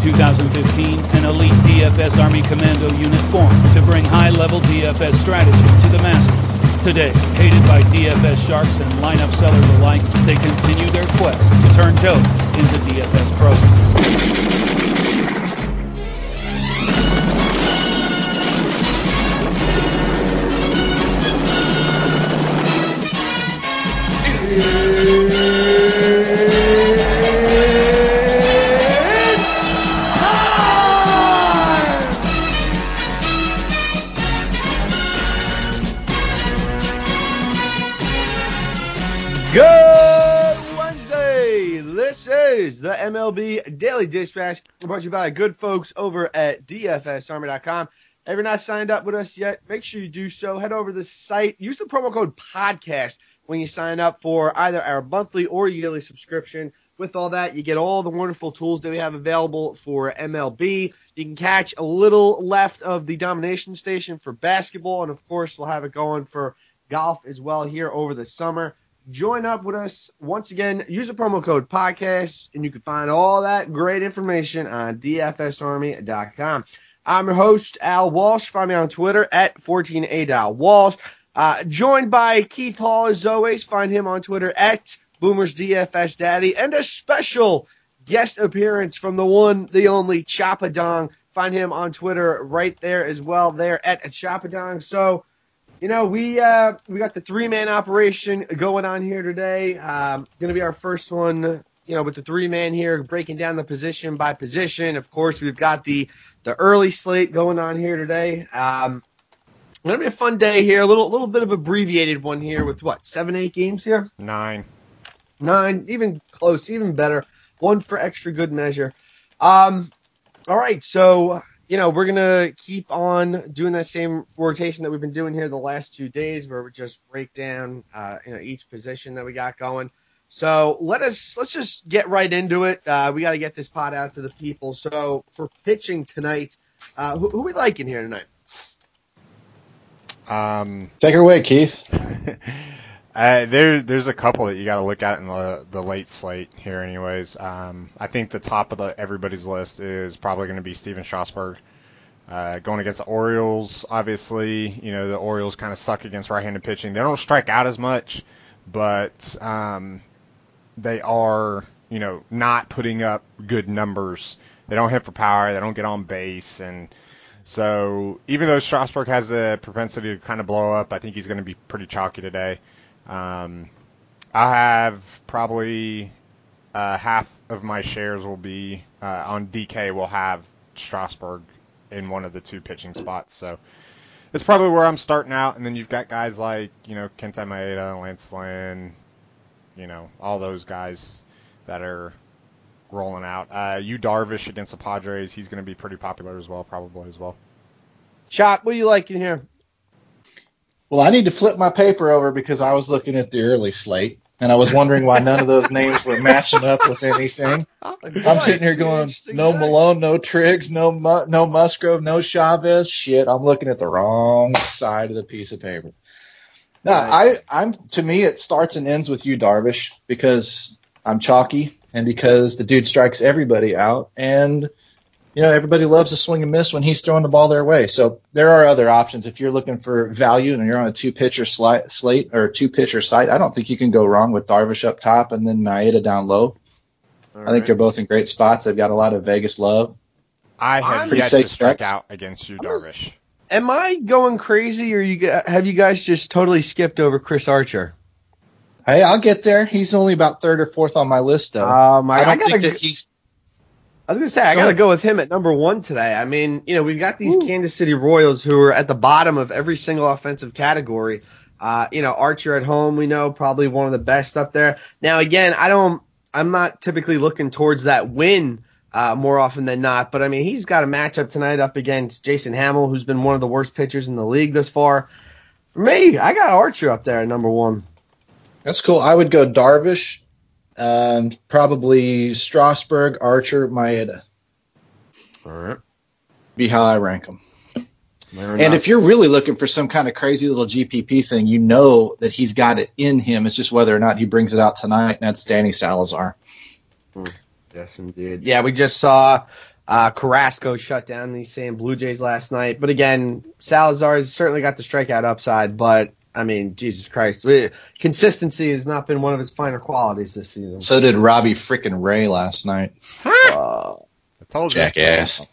2015, an elite DFS Army Commando unit formed to bring high-level DFS strategy to the masses. Today, hated by DFS sharks and lineup sellers alike, they continue their quest to turn Joe into DFS pros. Good Wednesday! This is the MLB Daily Dispatch, brought to you by good folks over at DFSArmy.com. If you're not signed up with us yet, make sure you do so. Head over to the site. Use the promo code PODCAST when you sign up for either our monthly or yearly subscription. With all that, you get all the wonderful tools that we have available for MLB. You can catch a little left of the domination station for basketball, and of course, we'll have it going for golf as well here over the summer. Join up with us. Once again, use the promo code PODCAST, and you can find all that great information on DFSArmy.com. I'm your host, Al Walsh. Find me on Twitter at 14A.Walsh. Joined by Keith Hall, as always. Find him on Twitter at Boomer's DFS Daddy. And a special guest appearance from the one, the only, Chapadong. Find him on Twitter right there as well, there at Chapadong. So, you know, we got the three-man operation going on here today. Going to be our first one, you know, with the three-man here, breaking down the position by position. Of course, we've got the early slate going on here today. Going to be a fun day here. A little bit of abbreviated one here with, 7, 8 games here? 9, even close, even better. One for extra good measure. All right, so, you know, we're going to keep on doing that same rotation that we've been doing here the last 2 days, where we just break down each position that we got going. So let's just get right into it. We got to get this pot out to the people. So for pitching tonight, who we liking here tonight? Take her away, Keith. There's a couple that you got to look at in the late slate here anyways. I think the top of everybody's list is probably going to be Steven Strasburg. Going against the Orioles, obviously, you know, the Orioles kind of suck against right-handed pitching. They don't strike out as much, but they are, you know, not putting up good numbers. They don't hit for power. They don't get on base. And so even though Strasburg has the propensity to kind of blow up, I think he's going to be pretty chalky today. I have probably half of my shares will be on DK will have Strasburg in one of the two pitching spots. So it's probably where I'm starting out. And then you've got guys like, you know, Kenta Maeda, Lance Lynn, you know, all those guys that are rolling out. Yu Darvish against the Padres, he's going to be pretty popular as well, probably as well. Chop, what do you like in here? Well, I need to flip my paper over because I was looking at the early slate, and I was wondering why none of those names were matching up with anything. I'm sitting here going, no Malone, no Triggs, no Musgrove, no Chavez. Shit, I'm looking at the wrong side of the piece of paper. No, to me, it starts and ends with Yu Darvish because I'm chalky and because the dude strikes everybody out, and you know, everybody loves to swing and miss when he's throwing the ball their way. So there are other options. If you're looking for value and you're on a two-pitcher slate or two-pitcher site, I don't think you can go wrong with Darvish up top and then Maeda down low. I think they're both in great spots. They've got a lot of Vegas love. I have yet to strike out against Yu Darvish. Am I going crazy, or have you guys just totally skipped over Chris Archer? Hey, I'll get there. He's only about third or fourth on my list, though. I don't think that he's... I was going to say, I got to go with him at number 1 today. I mean, you know, we've got these Kansas City Royals who are at the bottom of every single offensive category. You know, Archer at home, we know, probably one of the best up there. Now, again, I'm not typically looking towards that win more often than not, but I mean, he's got a matchup tonight up against Jason Hamill, who's been one of the worst pitchers in the league thus far. For me, I got Archer up there at number 1. That's cool. I would go Darvish. Probably Strasburg, Archer, Maeda. All right. Be how I rank them. And if you're really looking for some kind of crazy little GPP thing, you know that he's got it in him. It's just whether or not he brings it out tonight, and that's Danny Salazar. Yes, indeed. Yeah, we just saw Carrasco shut down the San Blue Jays last night. But again, Salazar's certainly got the strikeout upside, but I mean, Jesus Christ. Consistency has not been one of his finer qualities this season. So did Robbie frickin' Ray last night. I told you. Jackass.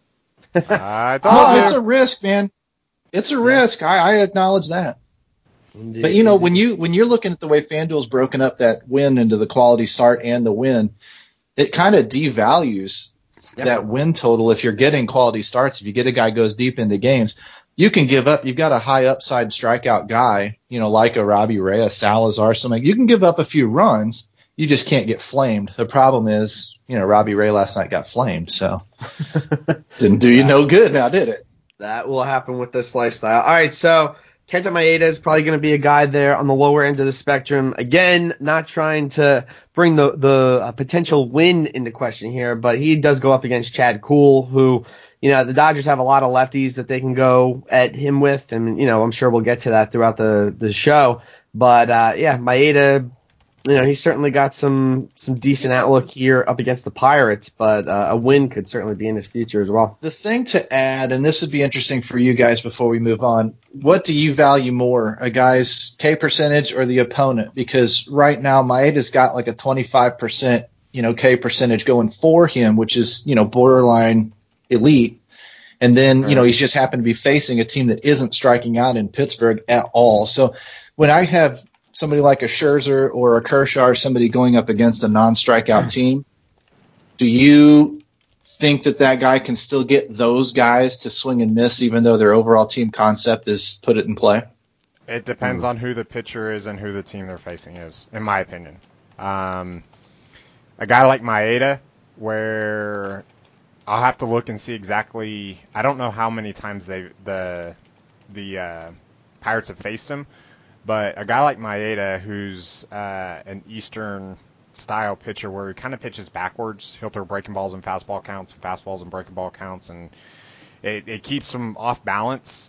I told you. It's a risk, man. It's a risk. I acknowledge that. Indeed, But, you know, when you're looking at the way FanDuel's broken up that win into the quality start and the win, it kind of devalues that win total if you're getting quality starts. If you get a guy who goes deep into games, you can give up. You've got a high upside strikeout guy, you know, like a Robbie Ray, a Salazar, something. You can give up a few runs. You just can't get flamed. The problem is, you know, Robbie Ray last night got flamed, so didn't do you no good now, did it? That will happen with this lifestyle. All right, so Kenta Maeda is probably going to be a guy there on the lower end of the spectrum. Again, not trying to bring the potential win into question here, but he does go up against Chad Kuhl, who, you know, the Dodgers have a lot of lefties that they can go at him with, and, you know, I'm sure we'll get to that throughout the show. But, Maeda, you know, he's certainly got some decent outlook here up against the Pirates, but a win could certainly be in his future as well. The thing to add, and this would be interesting for you guys before we move on, what do you value more, a guy's K percentage or the opponent? Because right now Maeda's got like a 25%, you know, K percentage going for him, which is, you know, borderline elite. And then, you know, he's just happened to be facing a team that isn't striking out in Pittsburgh at all. So when I have somebody like a Scherzer or a Kershaw or somebody going up against a non-strikeout team, do you think that guy can still get those guys to swing and miss even though their overall team concept is put it in play? It depends on who the pitcher is and who the team they're facing is, in my opinion. A guy like Maeda, where I'll have to look and see exactly – I don't know how many times the Pirates have faced him, but a guy like Maeda, who's an Eastern-style pitcher where he kind of pitches backwards, he'll throw breaking balls and fastball counts, fastballs and breaking ball counts, and it keeps him off balance.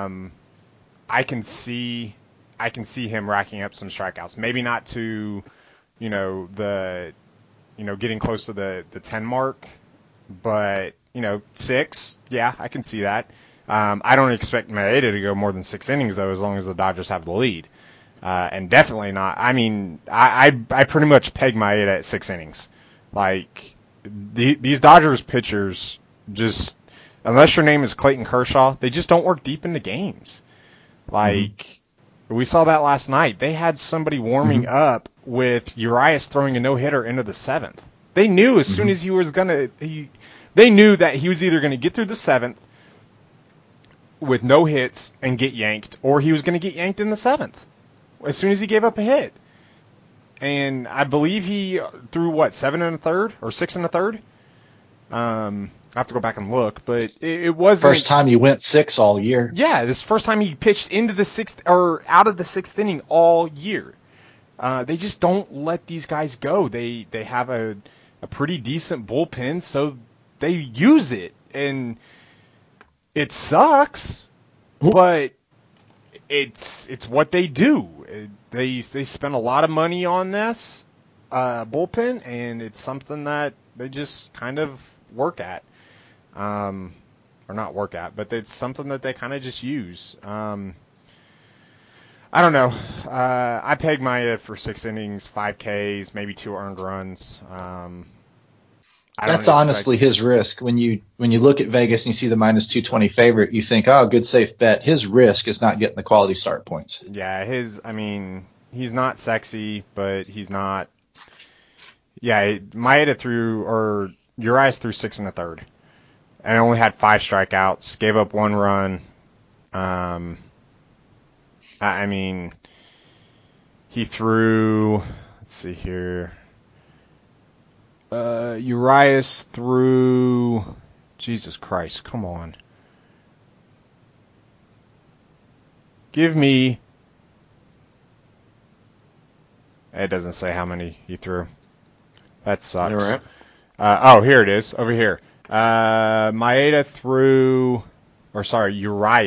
I can see him racking up some strikeouts. Maybe not to, you know, getting close to the 10 mark, but, you know, 6, yeah, I can see that. I don't expect Maeda to go more than 6 innings, though, as long as the Dodgers have the lead. And definitely not. I mean, I pretty much peg Maeda at 6 innings. Like, these Dodgers pitchers just, unless your name is Clayton Kershaw, they just don't work deep into games. Like, we saw that last night. They had somebody warming up with Urias throwing a no-hitter into the 7th. They knew as soon as he was they knew that he was either going to get through the 7th with no hits and get yanked, or he was going to get yanked in the 7th as soon as he gave up a hit. And I believe he threw, 7 1/3 or 6 1/3? I have to go back and look, but it wasn't... First time he went 6 all year. Yeah, this is the first time he pitched into the 6th, or out of the 6th inning all year. They just don't let these guys go. They have a pretty decent bullpen, so they use it. And it sucks, but it's what they do. They spend a lot of money on this bullpen, and it's something that they just kind of work at. Or not work at, but it's something that they kind of just use. I don't know. I pegged Maeda for 6 innings, 5 Ks, maybe 2 earned runs. That's honestly his risk. When you look at Vegas and you see the -220 favorite, you think, oh, good safe bet. His risk is not getting the quality start points. Yeah, he's not sexy, but he's not. Yeah, Maeda Urias threw 6 1/3, and only had 5 strikeouts. Gave up 1 run. He threw. Let's see here. Urias threw, Jesus Christ, come on. Give me, it doesn't say how many he threw. That sucks. All right. Here it is, over here. Urias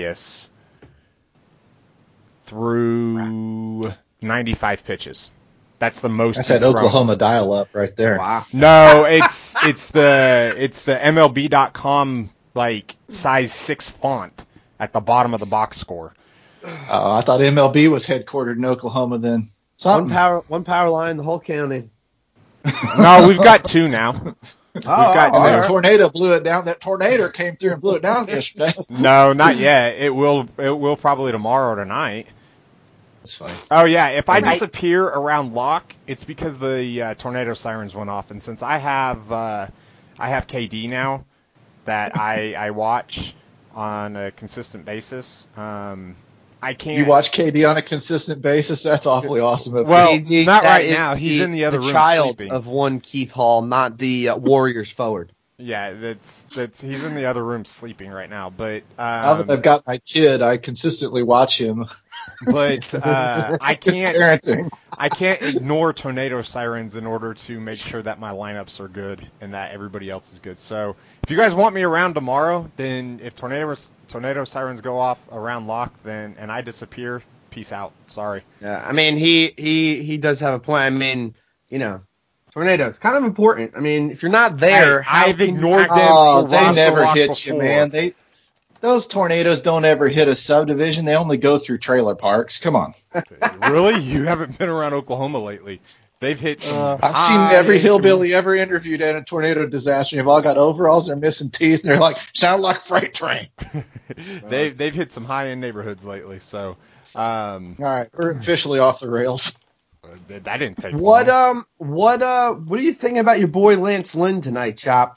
threw 95 pitches. That's the most. That's that Oklahoma dial-up right there. Wow. No, it's the MLB.com like size 6 font at the bottom of the box score. Oh, I thought MLB was headquartered in Oklahoma then. One power line in the whole county. No, we've got 2 now. That tornado blew it down. That tornado came through and blew it down yesterday. No, not yet. It will probably tomorrow or tonight. That's fine. Oh yeah, if I disappear around lock, it's because the tornado sirens went off, and since I have KD now that I watch on a consistent basis, I can't. You watch KD on a consistent basis? That's awfully awesome. Well, not right now. He's in the other room child sleeping. Of one Keith Hall, not the Warriors forward. Yeah, that's he's in the other room sleeping right now. But now that I've got my kid, I consistently watch him. But I can't. Parenting. I can't ignore tornado sirens in order to make sure that my lineups are good and that everybody else is good. So if you guys want me around tomorrow, then if tornado sirens go off around lock, then and I disappear, peace out. Sorry. Yeah, I mean he does have a point. I mean, tornadoes kind of important. I mean, if you're not there, I've ignored them. Oh, they never hit you, man. Those tornadoes don't ever hit a subdivision. They only go through trailer parks. Come on. Really? You haven't been around Oklahoma lately. They've hit some I've seen every hillbilly ever interviewed at a tornado disaster. They've all got overalls. They're missing teeth. And they're like, sound like a freight train. They've hit some high-end neighborhoods lately. So, all right, we're officially off the rails. That didn't take What long. what are you thinking about your boy Lance Lynn tonight, Chop?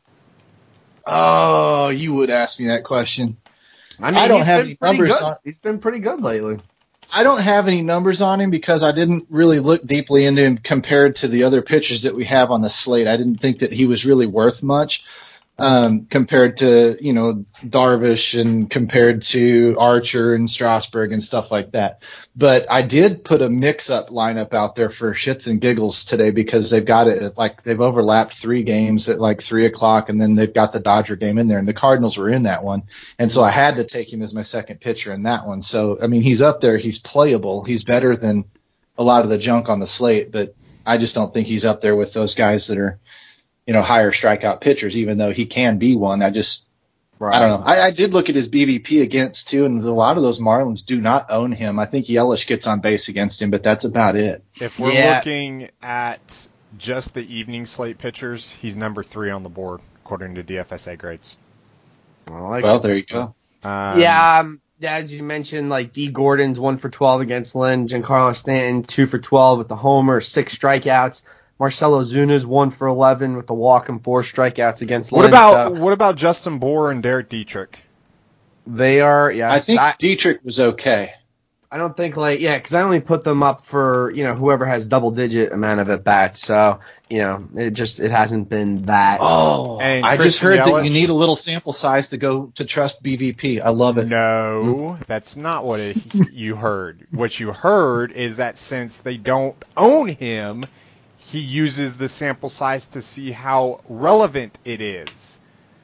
Oh, you would ask me that question. I mean, I don't have any numbers on. He's been pretty good lately. I don't have any numbers on him because I didn't really look deeply into him compared to the other pitchers that we have on the slate. I didn't think that he was really worth much compared to, Darvish and compared to Archer and Strasburg and stuff like that. But I did put a mix-up lineup out there for shits and giggles today because they've got it they've overlapped 3 games at 3:00, and then they've got the Dodger game in there, and the Cardinals were in that one. And so I had to take him as my second pitcher in that one. So, I mean, he's up there. He's playable. He's better than a lot of the junk on the slate, but I just don't think he's up there with those guys that are, higher strikeout pitchers, even though he can be one. I don't know. I did look at his BVP against, too, and a lot of those Marlins do not own him. I think Yelich gets on base against him, but that's about it. If we're looking at just the evening slate pitchers, he's number 3 on the board, according to DFSA grades. Well, there you go. As you mentioned, D. Gordon's 1 for 12 against Lynn. Giancarlo Stanton 2 for 12 with the homer, 6 strikeouts. Marcelo Zuna's 1 for 11 with the walk and 4 strikeouts against Lynn. What about Justin Bour and Derek Dietrich? They are, I think Dietrich was okay. I don't think because I only put them up for whoever has double-digit amount of at bats. So it hasn't been that. Oh, and I just heard Yelich, that you need a little sample size to trust BVP. I love it. No, that's not what you heard. What you heard is that since they don't own him, he uses the sample size to see how relevant it is.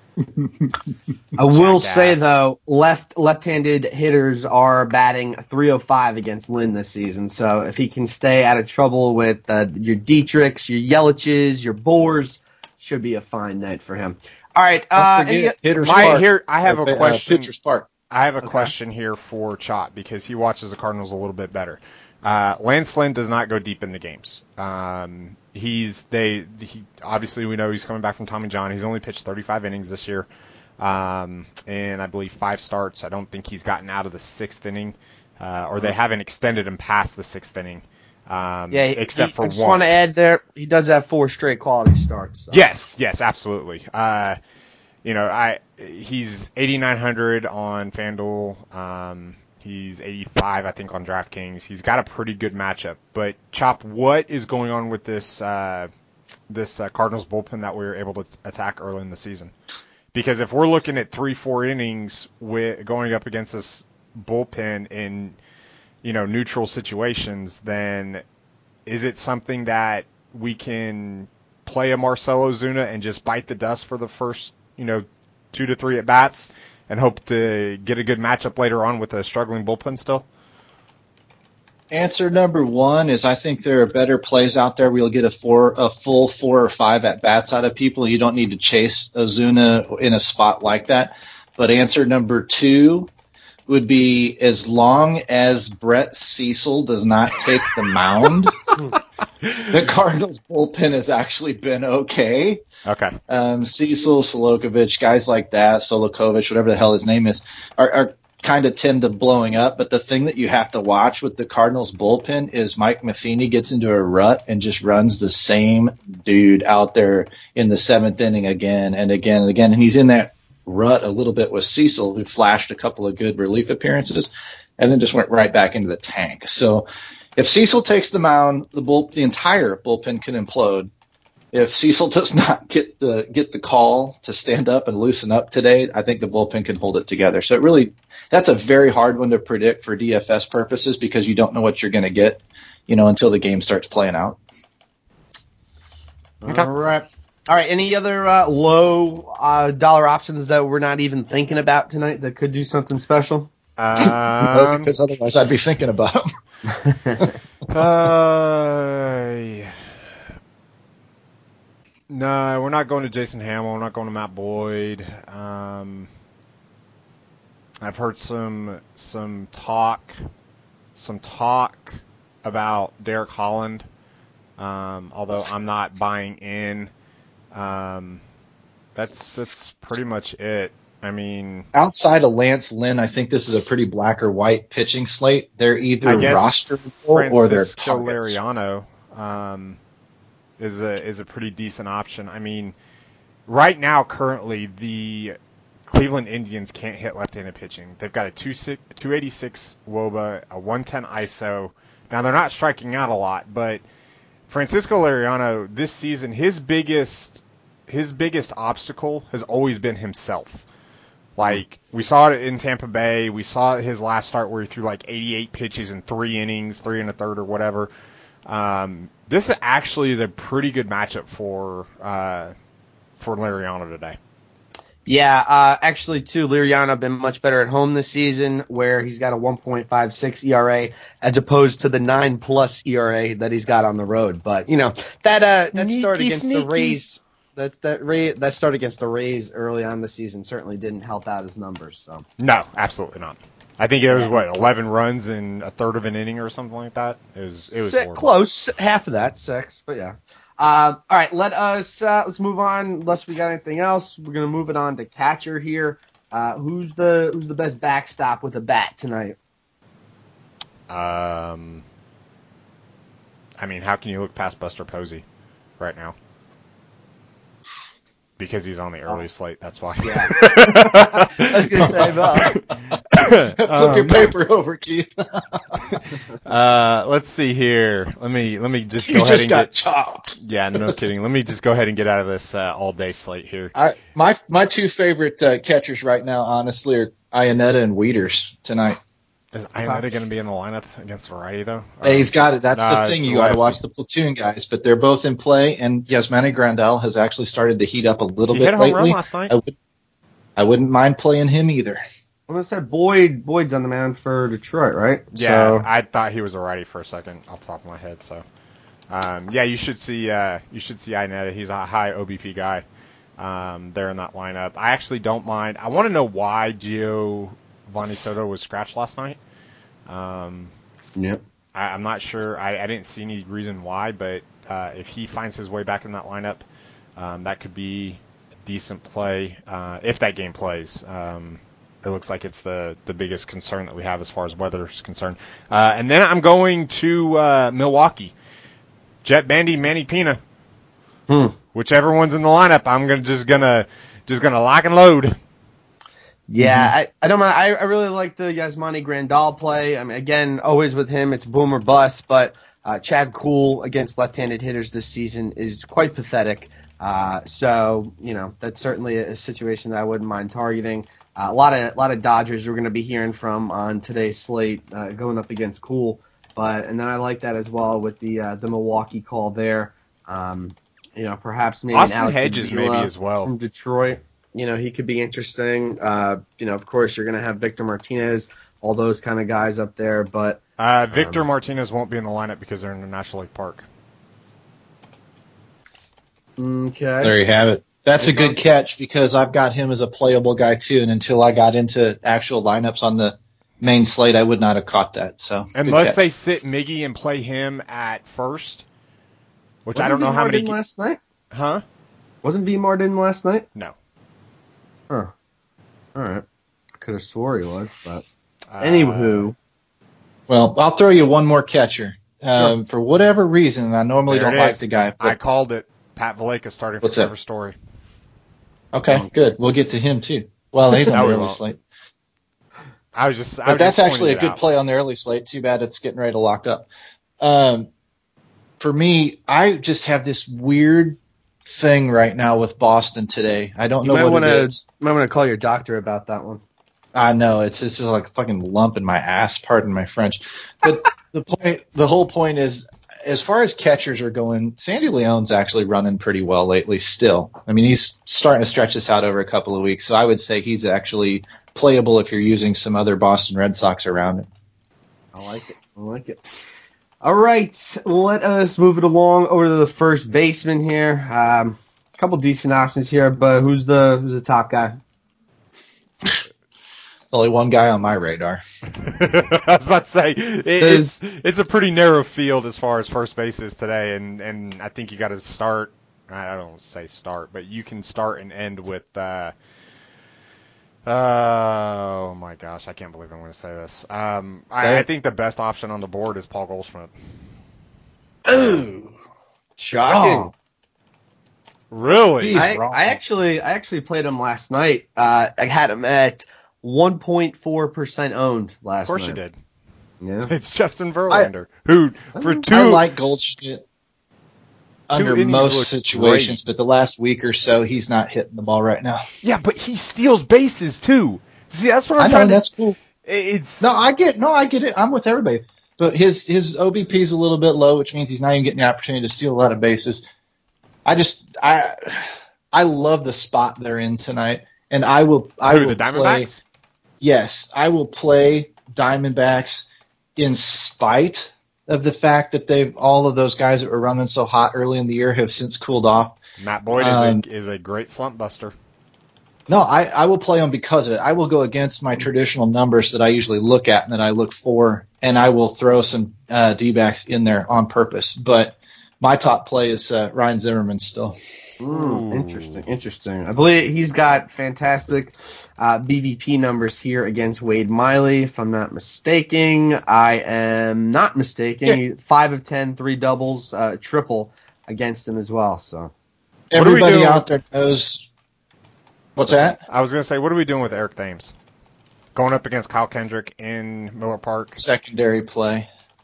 I will say, though, left-handed hitters are batting .305 against Lynn this season. So if he can stay out of trouble with your Dietrichs, your Yelich's, your Boers, should be a fine night for him. All right. Hitter's Park. I have a question. Pitcher's Park. I have a question here for Chop because he watches the Cardinals a little bit better. Lance Lynn does not go deep into games. Obviously we know he's coming back from Tommy John. He's only pitched 35 innings this year, and I believe 5 starts. I don't think he's gotten out of the 6th inning, or they haven't extended him past the 6th inning. Except for I just want to add there, he does have 4 straight quality starts. So. Yes, absolutely. He's 8,900 on FanDuel. He's 85, I think, on DraftKings. He's got a pretty good matchup. But, Chop, what is going on with this Cardinals bullpen that we were able to attack early in the season? Because if we're looking at 3-4 innings going up against this bullpen in neutral situations, then is it something that we can play a Marcelo Zuna and just bite the dust for the first 2 to 3 at bats and hope to get a good matchup later on with a struggling bullpen still? Answer number one is I think there are better plays out there where you'll get a full 4 or 5 at bats out of people. You don't need to chase Ozuna in a spot like that. But answer number two would be as long as Brett Cecil does not take the mound, the Cardinals bullpen has actually been okay. Okay. Cecil, Solokovic, guys like that, Solokovic, whatever the hell his name is, are kind of tend to blowing up. But the thing that you have to watch with the Cardinals bullpen is Mike Matheny gets into a rut and just runs the same dude out there in the 7th inning again and again and again. And he's in that rut a little bit with Cecil, who flashed a couple of good relief appearances and then just went right back into the tank. So if Cecil takes the mound, the entire bullpen can implode. If Cecil does not get the call to stand up and loosen up today, I think the bullpen can hold it together. So that's a very hard one to predict for DFS purposes because you don't know what you're going to get, until the game starts playing out. Okay. All right. Any other low dollar options that we're not even thinking about tonight that could do something special? No, because otherwise I'd be thinking about them. No, we're not going to Jason Hamill. We're not going to Matt Boyd. I've heard some talk about Derek Holland, although I'm not buying in. That's pretty much it. I mean, outside of Lance Lynn, I think this is a pretty black or white pitching slate. They're either rosterable or they're Francisco Liriano is a pretty decent option. I mean, right now, currently, the Cleveland Indians can't hit left-handed pitching. They've got a 286 WOBA, a 110 ISO. Now, they're not striking out a lot, but Francisco Liriano, this season, his biggest obstacle has always been himself. Like, we saw it in Tampa Bay. We saw his last start where he threw like 88 pitches in 3 innings, 3 1/3 or whatever. This actually is a pretty good matchup for Liriano today. Yeah, actually, too, Liriano been much better at home this season, where he's got a 1.56 ERA as opposed to the 9+ ERA that he's got on the road. But that start against the Rays, that start against the Rays early on in the season certainly didn't help out his numbers. So no, absolutely not. I think it was 11 runs in a third of an inning or something like that. It was horrible. Close, half of that, 6, but yeah. All right, let's move on. Unless we got anything else, we're gonna move it on to catcher here. Who's the best backstop with a bat tonight? I mean, how can you look past Buster Posey right now? Because he's on the early slate, that's why. Yeah. I was gonna say, flip your paper over, Keith. Let's see here. Let me just go ahead and get chopped. Yeah, no kidding. Let me just go ahead and get out of this all day slate here. My 2 favorite catchers right now, honestly, are Iannetta and Wieters tonight. Is Iannetta going to be in the lineup against Variety, though? Hey, he's got it. That's the thing. You got to watch the platoon guys, but they're both in play. And Yasmani Grandal has actually started to heat up a little bit lately. He hit a home run last night. I wouldn't mind playing him either. I'm going to say Boyd's on the mound for Detroit, right? Yeah, so. I thought he was a righty for a second off the top of my head. So, you should see Iannetta. He's a high OBP guy there in that lineup. I actually don't mind. I want to know why Giovanni Soto was scratched last night. Yep. I'm not sure. I didn't see any reason why, but if he finds his way back in that lineup, that could be a decent play if that game plays. It looks like it's the biggest concern that we have as far as weather is concerned. And then I'm going to Milwaukee. Jet Bandy, Manny Pina. Whichever one's in the lineup, I'm just gonna lock and load. Yeah, I don't mind. I really like the Yasmani Grandal play. I mean, again, always with him, it's boom or bust. But Chad Kuhl against left-handed hitters this season is quite pathetic. So that's certainly a situation that I wouldn't mind targeting. A lot of Dodgers we're going to be hearing from on today's slate going up against Kuhl. And then I like that as well with the Milwaukee call there. Perhaps maybe Austin Hedges maybe as well from Detroit. He could be interesting. Of course, you're going to have Victor Martinez all those kind of guys up there. But Victor Martinez won't be in the lineup because they're in the National League Park. Okay. There you have it. That's a good catch because I've got him as a playable guy too, and until I got into actual lineups on the main slate, I would not have caught that. So unless they sit Miggy and play him at first, which I don't know how many. Last night? Huh? Wasn't B. Martin last night? No. Huh. All right. Could have swore he was, but anywho. Well, I'll throw you one more catcher. Sure. For whatever reason, I normally don't like the guy. I called it. Pat Valleca starting for Trevor Story. Okay, good. We'll get to him too. Well, he's on the early slate. But that's actually a good play on the early slate. Too bad it's getting ready to lock up. For me, I just have this weird thing right now with Boston today. I don't know what it is. You might want to call your doctor about that one. I know it's just like a fucking lump in my ass. Pardon my French. But the whole point is, as far as catchers are going, Sandy Leon's actually running pretty well lately still. I mean, he's starting to stretch this out over a couple of weeks, so I would say he's actually playable if you're using some other Boston Red Sox around him. I like it. All right, let us move it along over to the first baseman here. A couple decent options here, but who's the top guy? Only one guy on my radar. I was about to say it's a pretty narrow field as far as first base is today, and I think you got to start. I don't say start, but you can start and end with. Oh my gosh, I can't believe I'm going to say this. I think the best option on the board is Paul Goldschmidt. Ooh, shocking! Really? I actually played him last night. I had him at 1.4% owned last night. Of course you did. Yeah. It's Justin Verlander, who for two. I like Goldschmidt under most situations, but the last week or so, he's not hitting the ball right now. Yeah, but he steals bases too. See, that's what I'm trying to. That's cool. I get it. I'm with everybody. But his OBP is a little bit low, which means he's not even getting the opportunity to steal a lot of bases. I love the spot they're in tonight, and I will the Diamondbacks? Yes, I will play Diamondbacks in spite of the fact that all of those guys that were running so hot early in the year have since cooled off. Matt Boyd is a great slump buster. No, I will play them because of it. I will go against my traditional numbers that I usually look at and that I look for, and I will throw some D-backs in there on purpose. But my top play is Ryan Zimmerman still. Interesting. I believe he's got fantastic BVP numbers here against Wade Miley, if I'm not mistaken. I am not mistaken. Yeah. 5 of 10, 3 doubles, triple against him as well. So everybody out there knows. What's that? I was going to say, what are we doing with Eric Thames? Going up against Kyle Kendrick in Miller Park? Secondary play.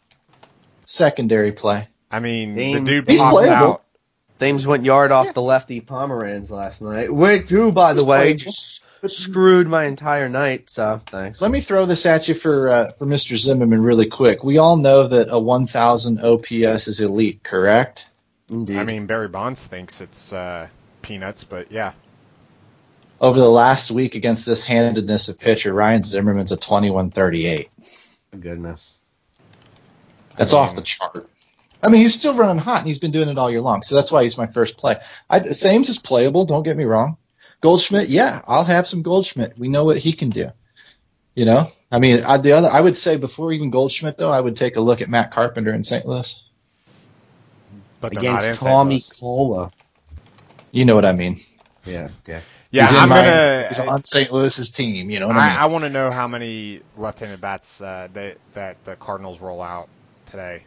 I mean, the dude he's pops playable. out. Thames went yard off the lefty Pomeranz last night, who, by the way, just screwed my entire night. So thanks. Let me throw this at you for Mr. Zimmerman really quick. We all know that a 1,000 OPS is elite, correct? Indeed. I mean, Barry Bonds thinks it's peanuts, but yeah. Over the last week against this handedness of pitcher, Ryan Zimmerman's a 21.38. Goodness. That's off the chart. I mean, he's still running hot, and he's been doing it all year long, so that's why he's my first play. Thames is playable, don't get me wrong. Goldschmidt, yeah, I'll have some Goldschmidt. We know what he can do. You know? I mean, I would say before even Goldschmidt, though, I would take a look at Matt Carpenter in St. Louis. But against Tommy Cola. You know what I mean. Yeah. Yeah, he's on St. Louis's team. You know what I mean? I want to know how many left-handed bats that the Cardinals roll out today.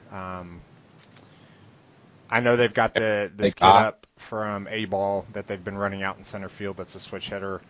I know they've got this kid up from A-Ball that they've been running out in center field. That's a switch hitter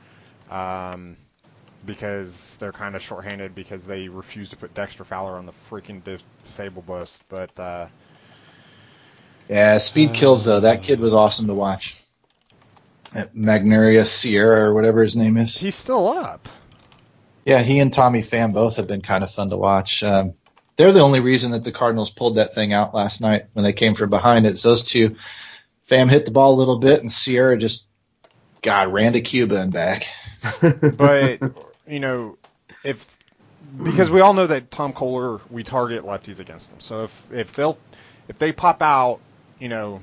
because they're kind of shorthanded because they refuse to put Dexter Fowler on the freaking disabled list. But yeah, speed kills though. That kid was awesome to watch. Magnaria Sierra or whatever his name is. He's still up. Yeah, he and Tommy Pham both have been kind of fun to watch. They're the only reason that the Cardinals pulled that thing out last night when they came from behind. It's those two. Pham hit the ball a little bit, and Sierra just ran to Cuba and back. But, you know, if because we all know that Tom Kohler, we target lefties against him. So if they pop out, 4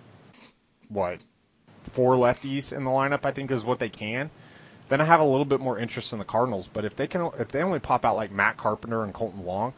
lefties in the lineup, I think is what they can. Then I have a little bit more interest in the Cardinals. But if they only pop out like Matt Carpenter and Colton Wong,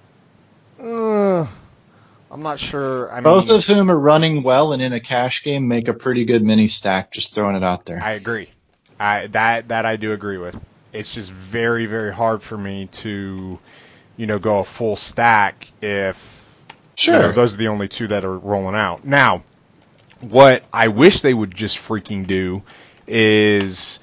I'm not sure. Both of whom are running well and in a cash game make a pretty good mini stack. Just throwing it out there. I agree. That I do agree with. It's just very, very hard for me to, go a full stack if those are the only 2 that are rolling out. Now, what I wish they would just freaking do is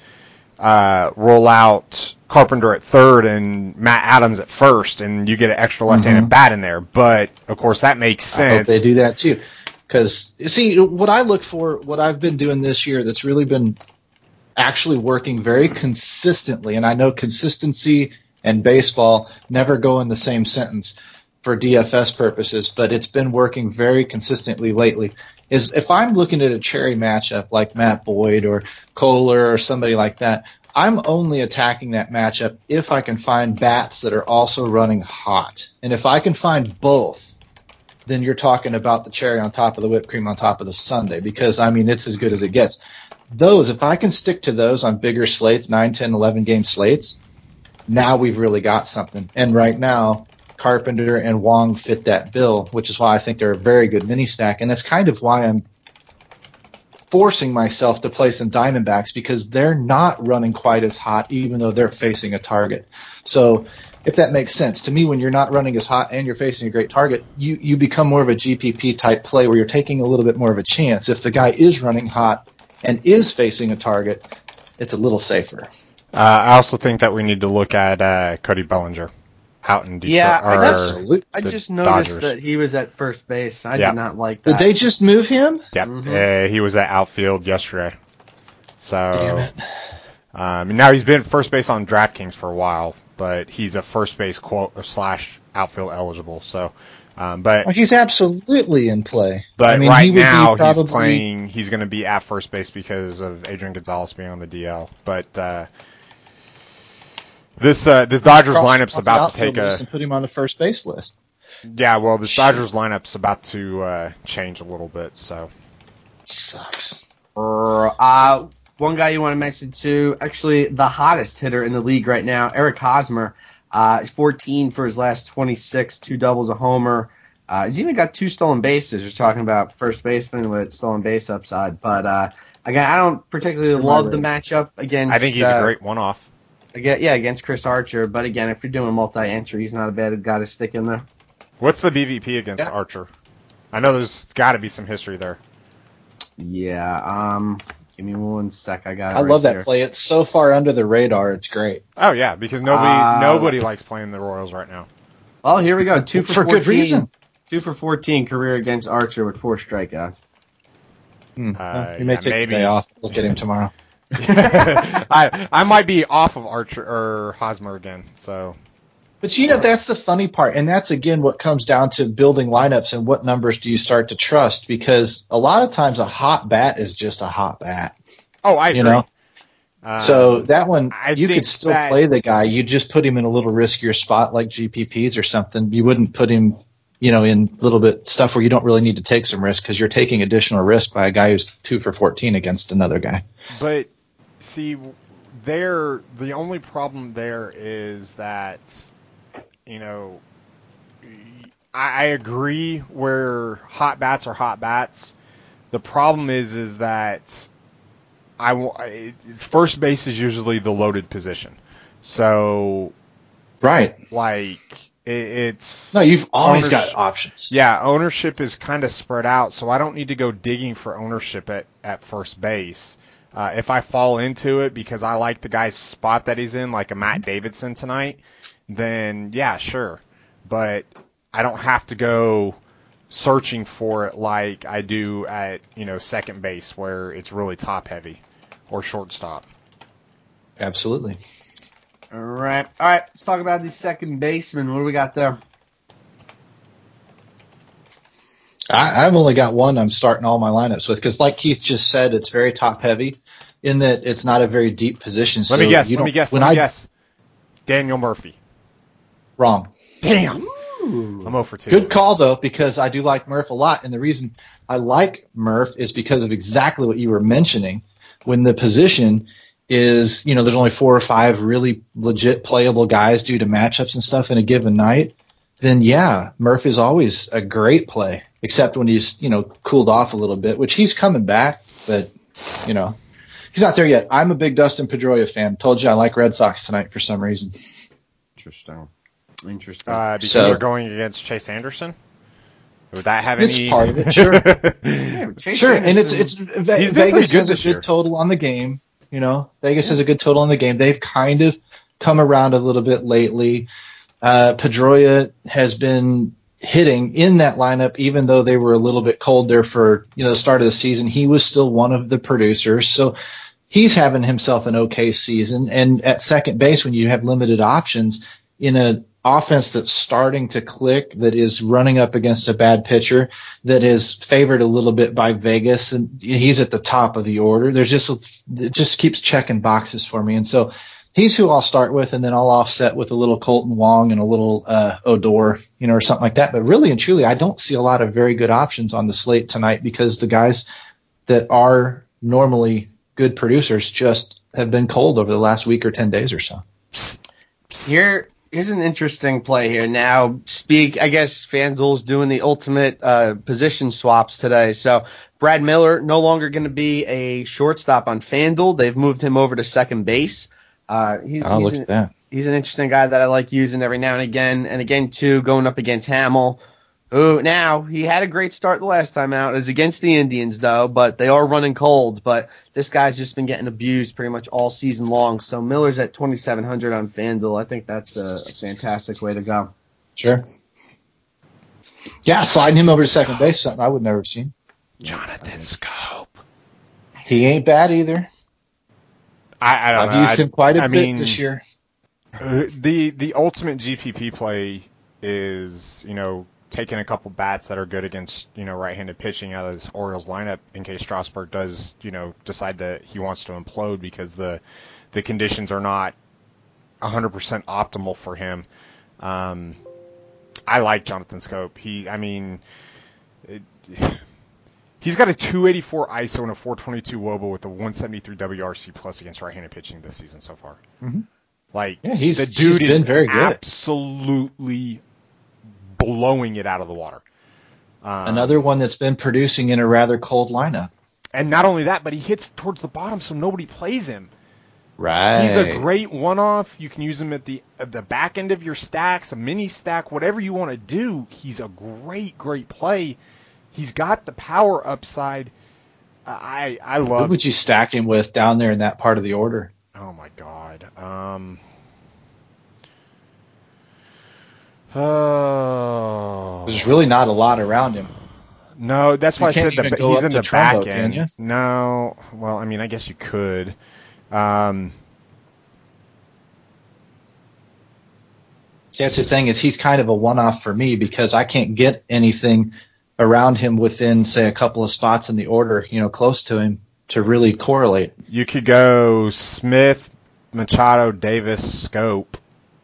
roll out Carpenter at third and Matt Adams at first, and you get an extra left-handed bat in there. But, of course, that makes sense. I hope they do that, too. Because, see, what I look for, what I've been doing this year that's really been actually working very consistently, and I know consistency and baseball never go in the same sentence for DFS purposes, but it's been working very consistently lately, is if I'm looking at a cherry matchup like Matt Boyd or Kohler or somebody like that, I'm only attacking that matchup if I can find bats that are also running hot. And if I can find both, then you're talking about the cherry on top of the whipped cream on top of the sundae, because, it's as good as it gets. Those, if I can stick to those on bigger slates, 9, 10, 11 game slates, now we've really got something. And right now, Carpenter and Wong fit that bill, which is why I think they're a very good mini stack. And that's kind of why I'm forcing myself to play some Diamondbacks, because they're not running quite as hot, even though they're facing a target. So if that makes sense. To me, when you're not running as hot and you're facing a great target, you become more of a GPP type play where you're taking a little bit more of a chance. If the guy is running hot and is facing a target, it's a little safer. I also think that we need to look at Cody Bellinger out in Detroit. Yeah, absolutely. I just noticed that he was at first base. I did not like that. Did they just move him? Yep. Mm-hmm. He was at outfield yesterday. So, damn it. Now he's been first base on DraftKings for a while, but he's a first base / outfield eligible. So, but he's absolutely in play. But right now he's playing. He's going to be at first base because of Adrian Gonzalez being on the DL. But this Dodgers lineup's about to take and put him on the first base list. Yeah, well, this Dodgers lineup's about to change a little bit. So sucks. One guy you want to mention too, actually the hottest hitter in the league right now, Eric Hosmer. 14 for his last 26, 2 doubles, a homer. He's even got 2 stolen bases. You're talking about first baseman with stolen base upside. But again, I don't particularly love the matchup against. I think he's a great one-off. Against Chris Archer. But again, if you're doing multi-entry, he's not a bad guy to stick in there. What's the BVP against Archer? I know there's got to be some history there. Yeah. Give me 1 sec. I love that play. It's so far under the radar. It's great. Oh yeah, because nobody likes playing the Royals right now. Well, here we go. 2 for 14. Good reason. 2 for 14 career against Archer with 4 strikeouts. He may take the day off. Look at him tomorrow. I might be off of Archer or Hosmer again. So. But that's the funny part, and that's again what comes down to building lineups and what numbers do you start to trust, because a lot of times a hot bat is just a hot bat. Oh, I agree. So that one, you could still play the guy. You just put him in a little riskier spot like GPPs or something. You wouldn't put him, in a little bit stuff where you don't really need to take some risk, because you're taking additional risk by a guy who's 2 for 14 against another guy. But see, the only problem there is that. I agree where hot bats are hot bats. The problem is that first base is usually the loaded position. So, right, it's you've always got options. Yeah, ownership is kind of spread out, so I don't need to go digging for ownership at first base. If I fall into it because I like the guy's spot that he's in, like a Matt Davidson tonight, then yeah, sure. But I don't have to go searching for it like I do at, second base where it's really top heavy, or shortstop. Absolutely. All right. Let's talk about the second baseman. What do we got there? I've only got one I'm starting all my lineups with, because like Keith just said, it's very top heavy in that it's not a very deep position. Let me guess. Daniel Murphy. Wrong. Damn. Ooh. I'm 0 for 2. Good call, though, because I do like Murph a lot. And the reason I like Murph is because of exactly what you were mentioning. When the position is, there's only 4 or 5 really legit playable guys due to matchups and stuff in a given night, then yeah, Murph is always a great play, except when he's, cooled off a little bit, which he's coming back, but, he's not there yet. I'm a big Dustin Pedroia fan. Told you I like Red Sox tonight for some reason. Interesting. Because they're going against Chase Anderson? Would that have It's any... part of it, sure. Yeah, Sure, and it's He's been Vegas pretty good has a this good year. total on the game. Vegas has a good total on the game. They've kind of come around a little bit lately. Pedroia has been hitting in that lineup, even though they were a little bit cold there for the start of the season. He was still one of the producers, so he's having himself an okay season. And at second base, when you have limited options in an offense that's starting to click, that is running up against a bad pitcher, that is favored a little bit by Vegas, and he's at the top of the order. It just keeps checking boxes for me. And so he's who I'll start with, and then I'll offset with a little Colton Wong and a little Odor, or something like that. But really and truly, I don't see a lot of very good options on the slate tonight because the guys that are normally good producers just have been cold over the last week or 10 days or so. Here's an interesting play here. Now, I guess FanDuel's doing the ultimate position swaps today. So Brad Miller no longer going to be a shortstop on FanDuel. They've moved him over to second base. Look at that. He's an interesting guy that I like using every now and again. And again, too, going up against Hamill. Who now, he had a great start the last time out. It was against the Indians, though, but they are running cold. But this guy's just been getting abused pretty much all season long. So Miller's at 2,700 on FanDuel. I think that's a fantastic way to go. Sure. Yeah, sliding him over to second base, something I would never have seen. Jonathan Scope. He ain't bad either. I don't know. I've used him quite a bit this year. The ultimate GPP play is, taking a couple bats that are good against, right-handed pitching out of this Orioles lineup in case Strasburg does, decide that he wants to implode because the conditions are not 100% optimal for him. I like Jonathan Scope. He's got a 284 ISO and a 422 WOBA with a 173 WRC plus against right-handed pitching this season so far. Mm-hmm. The dude he's been very good. Absolutely blowing it out of the water. Another one that's been producing in a rather cold lineup. And not only that, but he hits towards the bottom, so nobody plays him. Right. He's a great one-off. You can use him at the back end of your stacks, a mini stack, whatever you want to do. He's a great, great play. He's got the power upside. I love. Who would you stack him with down there in that part of the order? Oh my God. There's really not a lot around him. No, that's why I said even go he's up in to the Trumbo, back can you? end. No, well, I guess you could. See, that's the thing is he's kind of a one-off for me because I can't get anything around him within, say, a couple of spots in the order, close to him to really correlate. You could go Smith, Machado, Davis, Scope.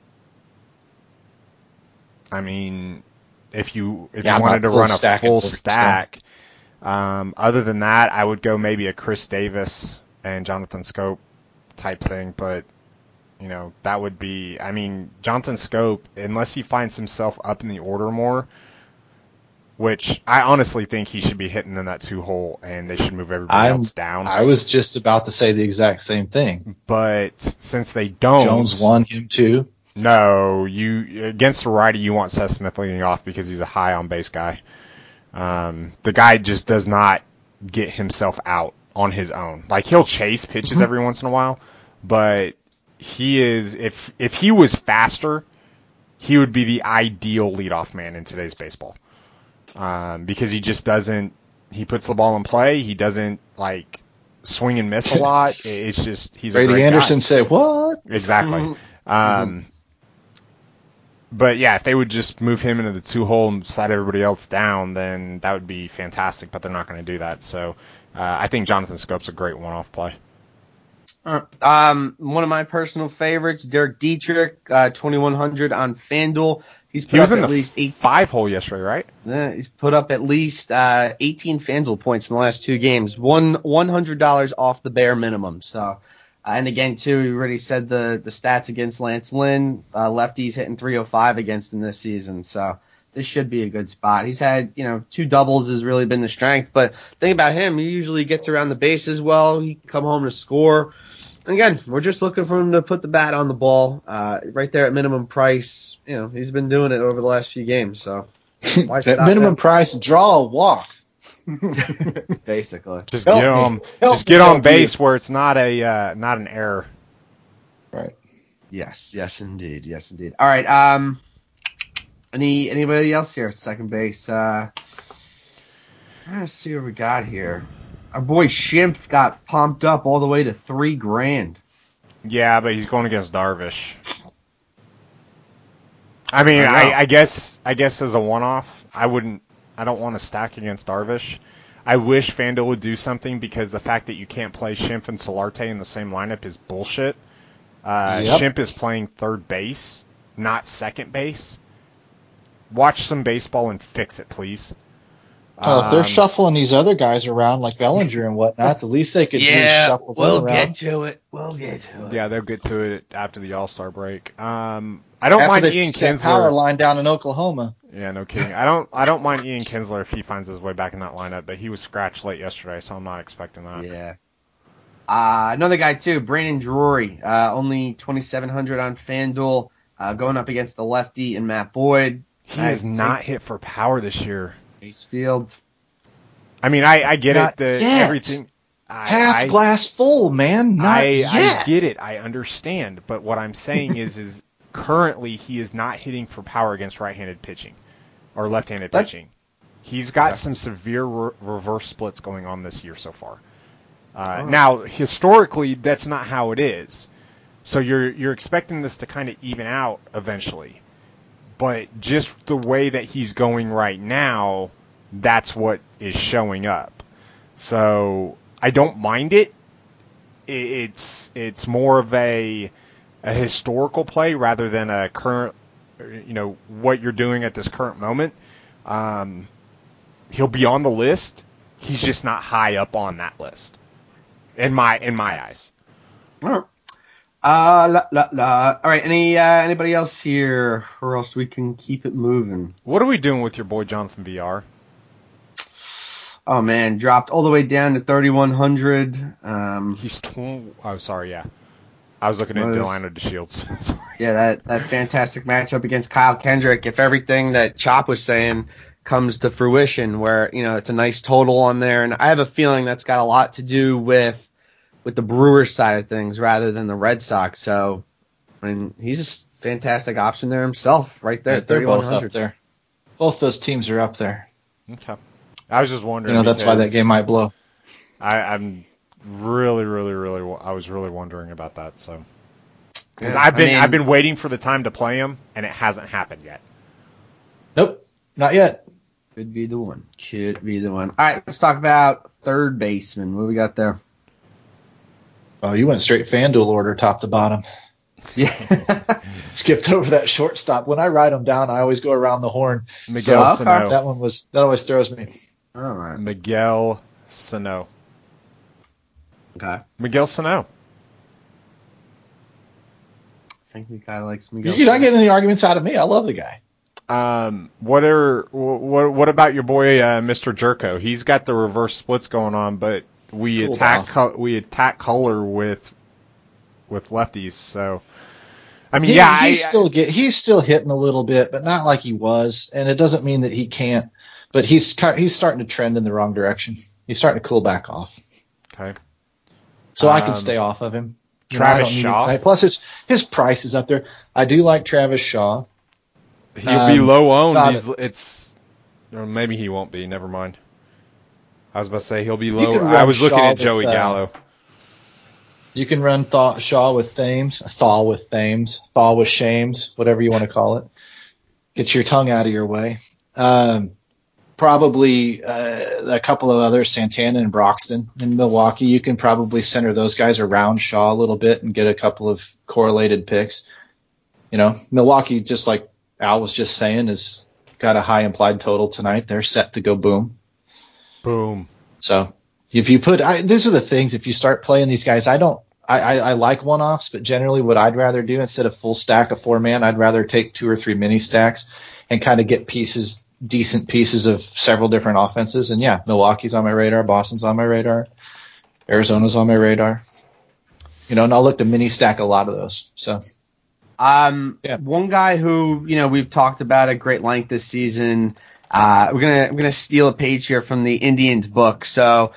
If you wanted to run a full stack, other than that, I would go maybe a Chris Davis and Jonathan Scope type thing. But that would be. Jonathan Scope, unless he finds himself up in the order more, which I honestly think he should be hitting in that 2-hole, and they should move everybody else down. I was just about to say the exact same thing. But since they don't, Jones won him too. No, you against the righty, you want Seth Smith leading off because he's a high on base guy. The guy just does not get himself out on his own. He'll chase pitches every once in a while, but he is if he was faster, he would be the ideal leadoff man in today's baseball. Because he just doesn't. He puts the ball in play. He doesn't swing and miss a lot. It's just he's Brady a great Anderson guy. say what? Exactly. But yeah, if they would just move him into the 2-hole and slide everybody else down, then that would be fantastic. But they're not going to do that. So I think Jonathan Scope's a great one-off play. One of my personal favorites, Derek Dietrich, 2,100 on FanDuel. He was in at least 5-hole yesterday, right? Yeah, he's put up at least 18 FanDuel points in the last 2 games. $100 off the bare minimum. So, and again, too, we already said the stats against Lance Lynn. Lefty's hitting 305 against him this season. So this should be a good spot. He's had, 2 doubles has really been the strength. But think about him. He usually gets around the bases well. He can come home to score. And again, we're just looking for him to put the bat on the ball right there at minimum price. He's been doing it over the last few games. So why at minimum price, draw a walk. Basically, just get on base where it's not an error. Right. Yes, indeed. All right. Anybody else here at second base? Let's see what we got here. Our boy Schimpf got pumped up all the way to $3,000. Yeah, but he's going against Darvish. I mean, I guess as a one-off, I don't want to stack against Darvish. I wish FanDuel would do something because the fact that you can't play Schimpf and Solarte in the same lineup is bullshit. Schimpf is playing third base, not second base. Watch some baseball and fix it, please. If they're shuffling these other guys around like Bellinger and whatnot, the least they could do is shuffle them around. We'll get to it. Yeah, they'll get to it after the All-Star break. I don't mind Ian Kinsler. Power line down in Oklahoma. Yeah, no kidding. I don't mind Ian Kinsler if he finds his way back in that lineup, but he was scratched late yesterday, so I'm not expecting that. Yeah. Another guy too, Brandon Drury, only 2,700 on FanDuel, going up against the lefty and Matt Boyd. He has not hit for power this year. Ace Field. I mean, I get it. Everything. Half glass full, man. Not yet. I get it. I understand. But what I'm saying is currently he is not hitting for power against right-handed pitching or left-handed pitching. He's got some severe reverse splits going on this year so far. Now, historically, that's not how it is. So you're expecting this to kind of even out eventually. But just the way that he's going right now, that's what is showing up. So I don't mind it. It's more of a historical play rather than a current, what you're doing at this current moment. He'll be on the list. He's just not high up on that list, in my eyes. All right. Anybody else here, or else we can keep it moving? What are we doing with your boy Jonathan VR? Oh man, dropped all the way down to 3,100. He's sorry, yeah. I was looking at Delano DeShields. Yeah, that fantastic matchup against Kyle Kendrick. If everything that Chop was saying comes to fruition, where it's a nice total on there, and I have a feeling that's got a lot to do with the Brewers side of things rather than the Red Sox. So, I mean, he's a fantastic option there himself, right there. Yeah, they're both up there. Both those teams are up there. Okay. I was just wondering. That's why that game might blow. I'm really, I was really wondering about that. So, because I've been waiting for the time to play him, and it hasn't happened yet. Nope, not yet. Could be the one. All right, let's talk about third baseman. What we got there? Oh, you went straight FanDuel order, top to bottom. Yeah. Skipped over that shortstop. When I write them down, I always go around the horn. Miguel Sano. That always throws me. All right. Miguel Sano. Okay. Miguel Sano. I think the guy likes Miguel. You're not getting any arguments out of me. I love the guy. What about your boy Mr. Jerko? He's got the reverse splits going on, but we attack color with lefties. So I mean, he's still hitting a little bit, but not like he was. And it doesn't mean that he can't. But he's starting to trend in the wrong direction. He's starting to cool back off. Okay. So I can stay off of him. Travis Shaw. Plus his price is up there. I do like Travis Shaw. He'll be low owned. Or maybe he won't be. Never mind. I was about to say he'll be low. I was looking at Joey Gallo. You can run Shaw with Thames, Thaw with Shames, whatever you want to call it. Get your tongue out of your way. probably a couple of others, Santana and Broxton in Milwaukee. You can probably center those guys around Shaw a little bit and get a couple of correlated picks. Milwaukee, just like Al was just saying, has got a high implied total tonight. They're set to go boom. Boom. So if you these are the things, if you start playing these guys, I like one-offs, but generally what I'd rather do instead of full stack of 4-man, I'd rather take 2 or 3 mini stacks and kind of get decent pieces of several different offenses. And yeah, Milwaukee's on my radar, Boston's on my radar, Arizona's on my radar. And I'll look to mini stack a lot of those. So, One guy who we've talked about at great length this season. We're gonna steal a page here from the Indians book. So,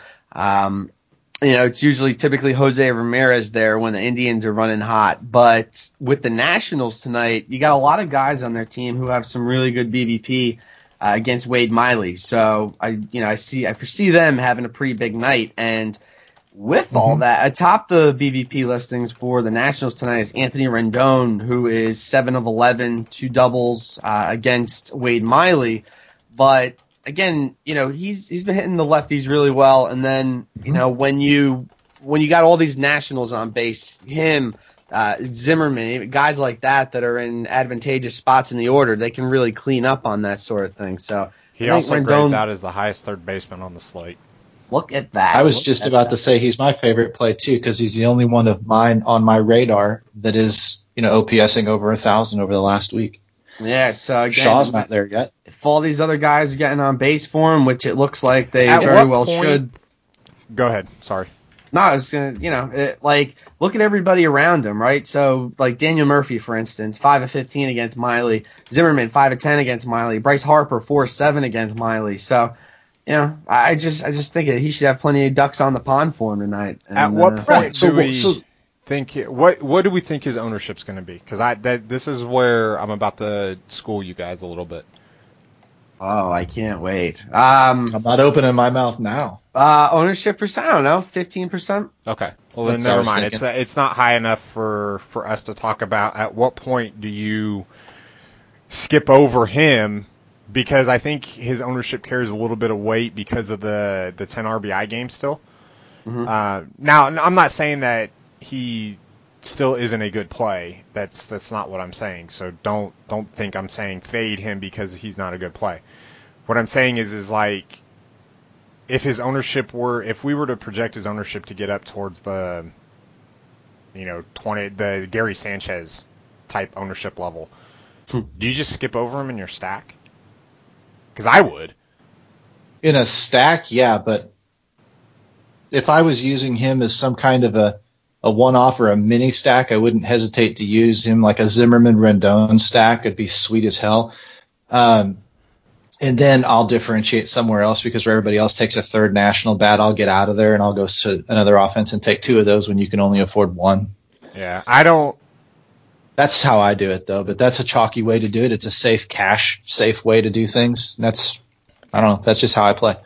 it's typically Jose Ramirez there when the Indians are running hot. But with the Nationals tonight, you got a lot of guys on their team who have some really good BVP against Wade Miley. So I foresee them having a pretty big night. And with all that, atop the BVP listings for the Nationals tonight is Anthony Rendon, who is 7 of 11, 2 doubles against Wade Miley. But again, he's been hitting the lefties really well, and then when you got all these Nationals on base, him, Zimmerman, guys like that are in advantageous spots in the order, they can really clean up on that sort of thing. So he also grades out as the highest third baseman on the slate. Look at that! I was just about to say he's my favorite play too, because he's the only one of mine on my radar that is OPSing over 1,000 over the last week. Yeah, so again, Shaw's not there yet. If all these other guys are getting on base for him, which it looks like they very well should. Go ahead. Sorry. No, I was gonna, look at everybody around him, right? So, like Daniel Murphy, for instance, 5 of 15 against Miley. Zimmerman, 5 of 10 against Miley. Bryce Harper, 4 of 7 against Miley. So, I just think he should have plenty of ducks on the pond for him tonight. And, at what point do we think what do we think his ownership's going to be? Because this is where I'm about to school you guys a little bit. Oh, I can't wait. I'm not opening my mouth now. Ownership percent, I don't know, 15%. Okay. Well, then never mind. It's not high enough for us to talk about. At what point do you skip over him? Because I think his ownership carries a little bit of weight because of the 10 RBI game still. Mm-hmm. Now, I'm not saying that he still isn't a good play. That's not what I'm saying. So don't think I'm saying fade him because he's not a good play. What I'm saying is like if we were to project his ownership to get up towards the 20, the Gary Sanchez type ownership level, do you just skip over him in your stack? Because I would. In a stack, yeah, but if I was using him as some kind of a one-off or a mini stack, I wouldn't hesitate to use him like a Zimmerman Rendon stack. It'd be sweet as hell. And then I'll differentiate somewhere else because where everybody else takes a third national bat, I'll get out of there and I'll go to another offense and take 2 of those when you can only afford 1. Yeah, I don't. That's how I do it, though. But that's a chalky way to do it. It's a safe way to do things. I don't know. That's just how I play.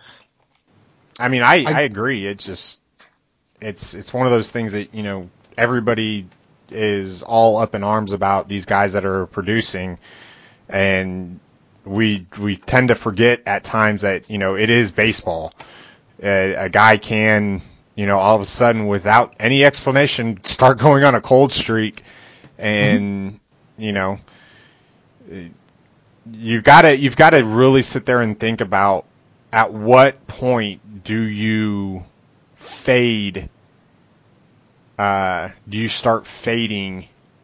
I mean, I agree. It's just, it's one of those things that, everybody is all up in arms about these guys that are producing. And we tend to forget at times that, it is baseball. A guy can, all of a sudden without any explanation start going on a cold streak. And, you've got to really sit there and think about at what point do you fade, do you start fading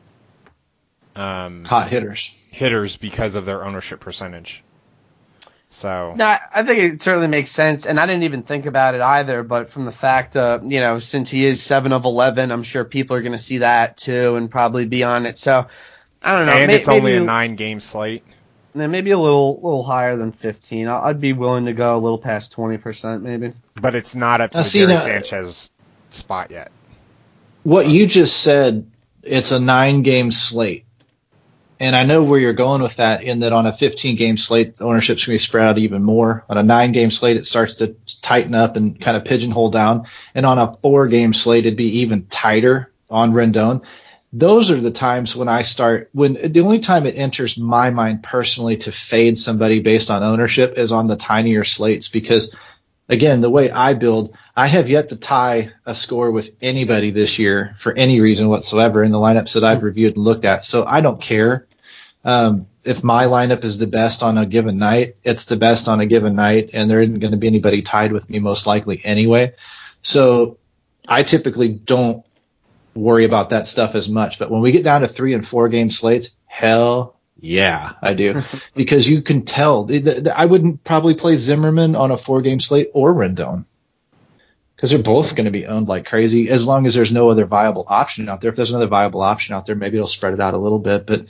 hot hitters because of their ownership percentage. So no, I think it certainly makes sense, and I didn't even think about it either. But from the fact, since he is 7 of 11, I'm sure people are going to see that too and probably be on it. So I don't know. And it's only a 9-game slate. Then maybe a little higher than 15. I'd be willing to go a little past 20%, maybe. But it's not up to the Gary Sanchez spot yet. What you just said, it's a 9-game slate. And I know where you're going with that, in that on a 15-game slate, ownership's going to be spread out even more. On a 9-game slate, it starts to tighten up and kind of pigeonhole down. And on a 4-game slate, it'd be even tighter on Rendon. those are the times when the only time it enters my mind personally to fade somebody based on ownership is on the tinier slates, because again, the way I build, I have yet to tie a score with anybody this year for any reason whatsoever in the lineups that I've reviewed and looked at. So I don't care. If my lineup is the best on a given night, it's the best on a given night, and there isn't going to be anybody tied with me most likely anyway. So I typically don't worry about that stuff as much. But when we get down to 3 and 4 game slates, hell yeah, I do. Because you can tell. I wouldn't probably play Zimmerman on a 4-game slate or Rendon, because they're both going to be owned like crazy as long as there's no other viable option out there. If there's another viable option out there, maybe it'll spread it out a little bit. But,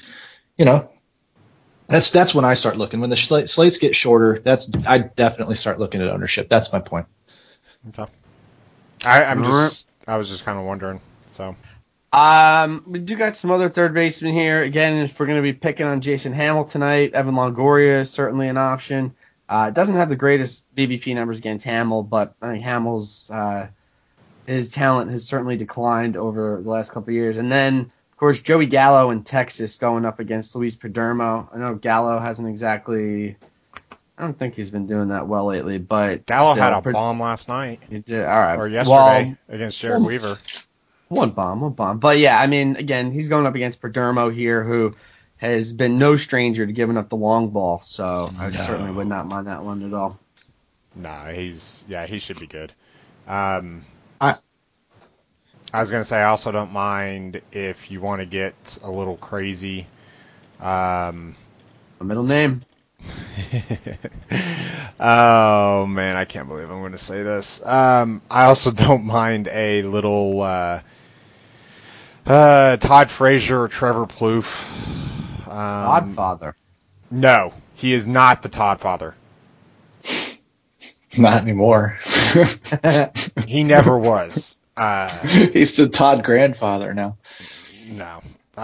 that's when I start looking. When the slates get shorter, I definitely start looking at ownership. That's my point. Okay. I was just kind of wondering. So, we do got some other third basemen here. Again, if we're going to be picking on Jason Hamill tonight, Evan Longoria is certainly an option. Doesn't have the greatest BBP numbers against Hamill, but I think Hamill's his talent has certainly declined over the last couple of years. And then, of course, Joey Gallo in Texas going up against Luis Perdomo. I know Gallo hasn't exactly. I don't think he's been doing that well lately, but Gallo had a bomb last night. He did. All right. Or yesterday against Jared Weaver. One bomb. But yeah, I mean, again, he's going up against Perdomo here, who has been no stranger to giving up the long ball. So I certainly would not mind that one at all. No, he should be good. I was going to say, I also don't mind if you want to get a little crazy. A middle name. Oh, man, I can't believe I'm going to say this. I also don't mind a little Todd Frazier or Trevor Plouffe. Toddfather. No, he is not the Toddfather. Not anymore. He never was. He's the Todd grandfather now. No.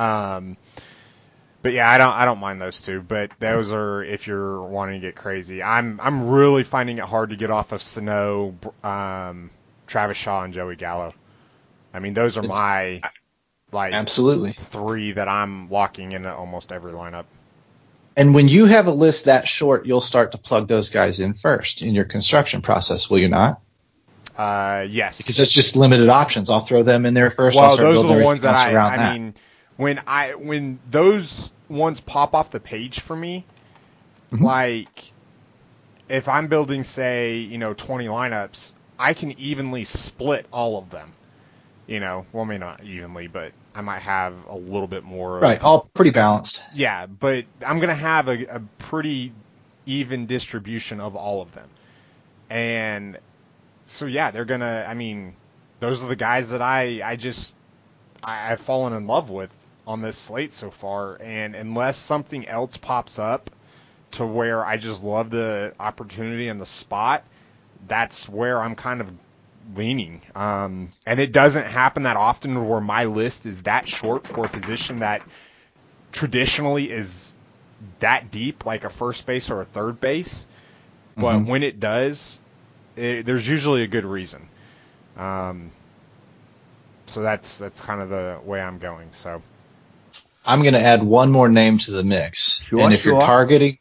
But yeah, I don't mind those two. But those are if you're wanting to get crazy. I'm really finding it hard to get off of Sano, Travis Shaw, and Joey Gallo. I mean, those are my absolutely 3 that I'm locking in at almost every lineup. And when you have a list that short, you'll start to plug those guys in first in your construction process, will you not? Yes. Because it's just limited options. I'll throw them in there first. Well, those are the ones that I mean, when those ones pop off the page for me, like if I'm building, say, 20 lineups, I can evenly split all of them. Well, maybe not evenly, but I might have a little bit more. Right, all pretty balanced. Yeah, but I'm going to have a pretty even distribution of all of them. And so, yeah, they're going to, those are the guys that I've fallen in love with on this slate so far. And unless something else pops up to where I just love the opportunity and the spot, that's where I'm kind of leaning. And it doesn't happen that often where my list is that short for a position that traditionally is that deep, like a first base or a third base. But when it does, there's usually a good reason. So that's kind of the way I'm going. So I'm going to add one more name to the mix. And if you're targeting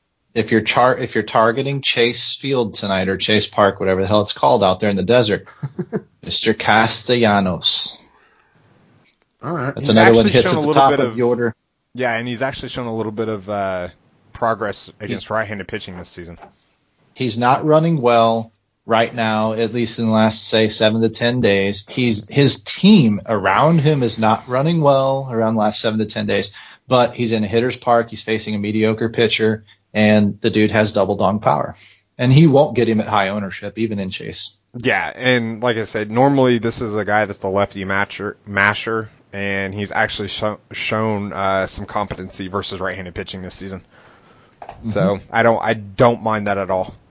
Chase Field tonight or Chase Park, whatever the hell it's called out there in the desert, Mr. Castellanos. All right. That's another one hits at the top of the order. Yeah, and he's actually shown a little bit of progress against right-handed pitching this season. He's not running well right now, at least in the last, say, 7 to 10 days. His team around him is not running well around the last 7 to 10 days, but he's in a hitter's park. He's facing a mediocre pitcher, and the dude has double dong power. And he won't get him at high ownership, even in Chase. Yeah, and like I said, normally this is a guy that's the lefty masher, and he's actually shown some competency versus right-handed pitching this season. So I don't mind that at all.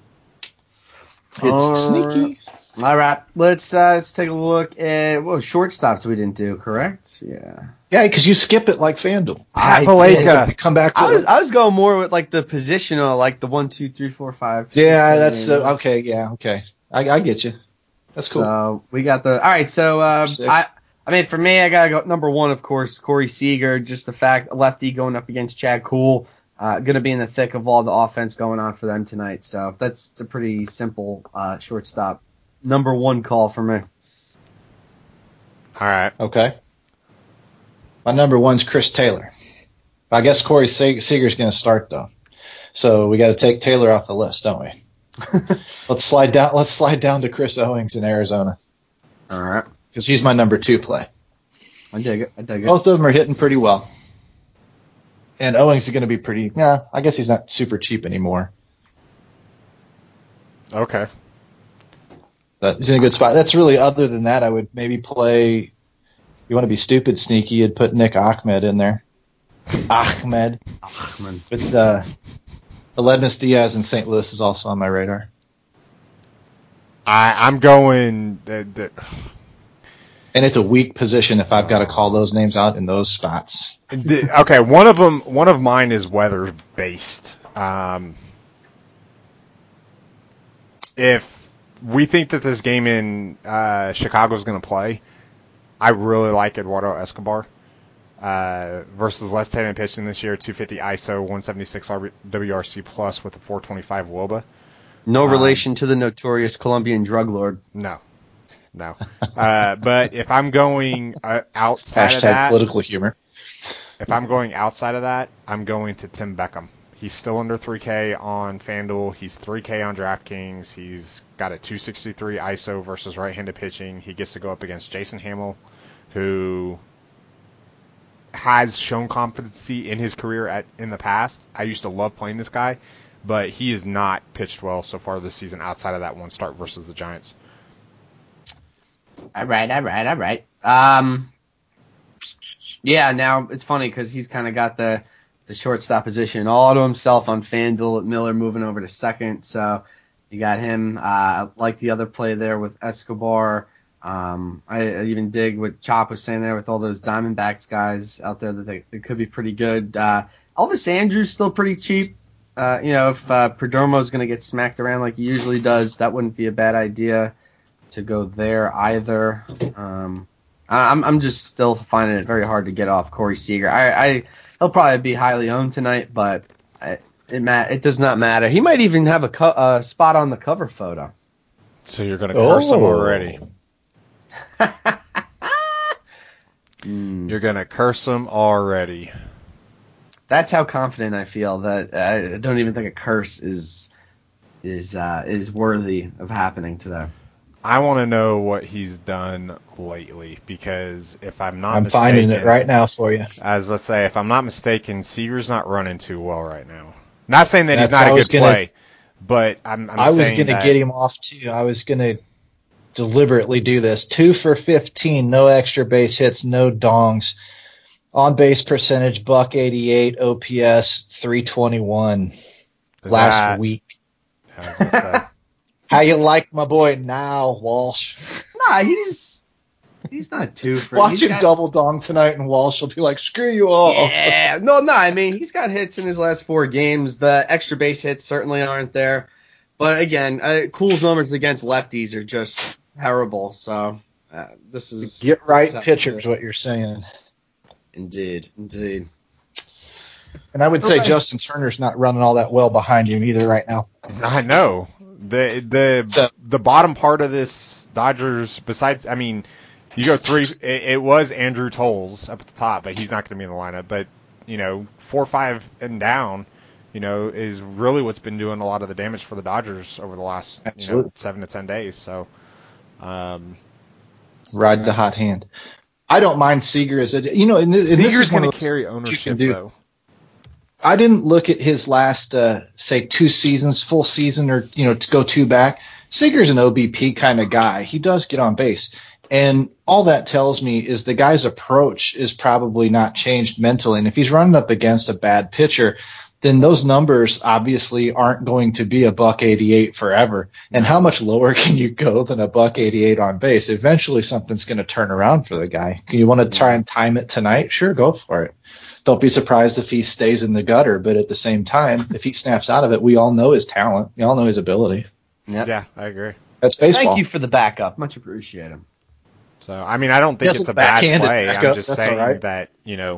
It's sneaky. All right, let's take a look at shortstops we didn't do, correct? Yeah. Yeah, because you skip it like FanDuel. Come back to I was going more with like the positional, like the 1, 2, 3, 4, 5. 6, yeah, that's okay. Yeah, okay. I get you. That's cool. So we got all right. So I mean, for me, I got to go number one, of course, Corey Seager. Just the fact, lefty going up against Chad Kuhl, going to be in the thick of all the offense going on for them tonight. So that's a pretty simple shortstop. Number one call for me. All right. Okay. My number one's Chris Taylor. I guess Corey Seager's going to start, though. So we got to take Taylor off the list, don't we? Let's slide down to Chris Owings in Arizona. All right. Because he's my number two play. I dig it. Both of them are hitting pretty well. And Owings is going to be pretty, I guess he's not super cheap anymore. Okay. But he's in a good spot. That's really, other than that, I would maybe play, you want to be stupid sneaky, you'd put Nick Ahmed in there. Ahmed. With Aledmus Diaz in St. Louis is also on my radar. I'm going... And it's a weak position if I've got to call those names out in those spots. Okay, one of mine is weather based. If we think that this game in Chicago is going to play, I really like Eduardo Escobar versus left-handed pitching this year. 250 ISO, 176 WRC plus with a 425 WOBA. No relation to the notorious Colombian drug lord. No. But if I'm going outside of that, political humor. If I'm going outside of that, I'm going to Tim Beckham. He's still under 3K on FanDuel. He's 3K on DraftKings. He's got a 263 ISO versus right-handed pitching. He gets to go up against Jason Hamill, who has shown competency in his career in the past. I used to love playing this guy, but he has not pitched well so far this season outside of that one start versus the Giants. All right. Yeah, now it's funny because he's kind of got the shortstop position all to himself on FanDuel. Miller moving over to second, so you got him. I like the other play there with Escobar. I even dig what Chop was saying there with all those Diamondbacks guys out there that they could be pretty good. Elvis Andrus still pretty cheap. If Perdomo's going to get smacked around like he usually does, that wouldn't be a bad idea to go there either. I'm just still finding it very hard to get off Corey Seager. He'll probably be highly owned tonight, but it does not matter. He might even have a spot on the cover photo. So you're going to curse him already. You're going to curse him already. That's how confident I feel that I don't even think a curse is worthy of happening today. I want to know what he's done lately because if I'm not I'm mistaken, finding it right now for you. I was about to say, if I'm not mistaken, Seager's not running too well right now. Not saying that he's not a good play, but I was going to get him off too. I was going to deliberately do this. 2 for 15, no extra base hits, no dongs. On base percentage, .188, OPS 321 last week. I was gonna say. How you like my boy now, Walsh? Nah, he's not 2 for. Watch him double dong tonight, and Walsh will be like, "Screw you all." Yeah, no. I mean, he's got hits in his last 4 games. The extra base hits certainly aren't there, but again, Kuhl's numbers against lefties are just terrible. So this is get right pitchers. What you're saying? Indeed. And I would say Justin Turner's not running all that well behind him either right now. I know. The bottom part of this Dodgers, besides, I mean, you go 3, it was Andrew Tolles up at the top, but he's not going to be in the lineup. But, 4, 5, and down, is really what's been doing a lot of the damage for the Dodgers over the last 7 to 10 days. So, ride the hot hand. I don't mind Seager as Seager's going to carry ownership, though. I didn't look at his last, 2 seasons, full season, or, to go 2 back. Seager's an OBP kind of guy. He does get on base. And all that tells me is the guy's approach is probably not changed mentally. And if he's running up against a bad pitcher, then those numbers obviously aren't going to be a .188 forever. And how much lower can you go than a .188 on base? Eventually something's going to turn around for the guy. You want to try and time it tonight? Sure, go for it. Don't be surprised if he stays in the gutter, but at the same time, if he snaps out of it, we all know his talent. We all know his ability. Yep. Yeah, I agree. That's baseball. Thank you for the backup. Much appreciated. So, I mean, I don't think it's a bad play. I'm just saying that,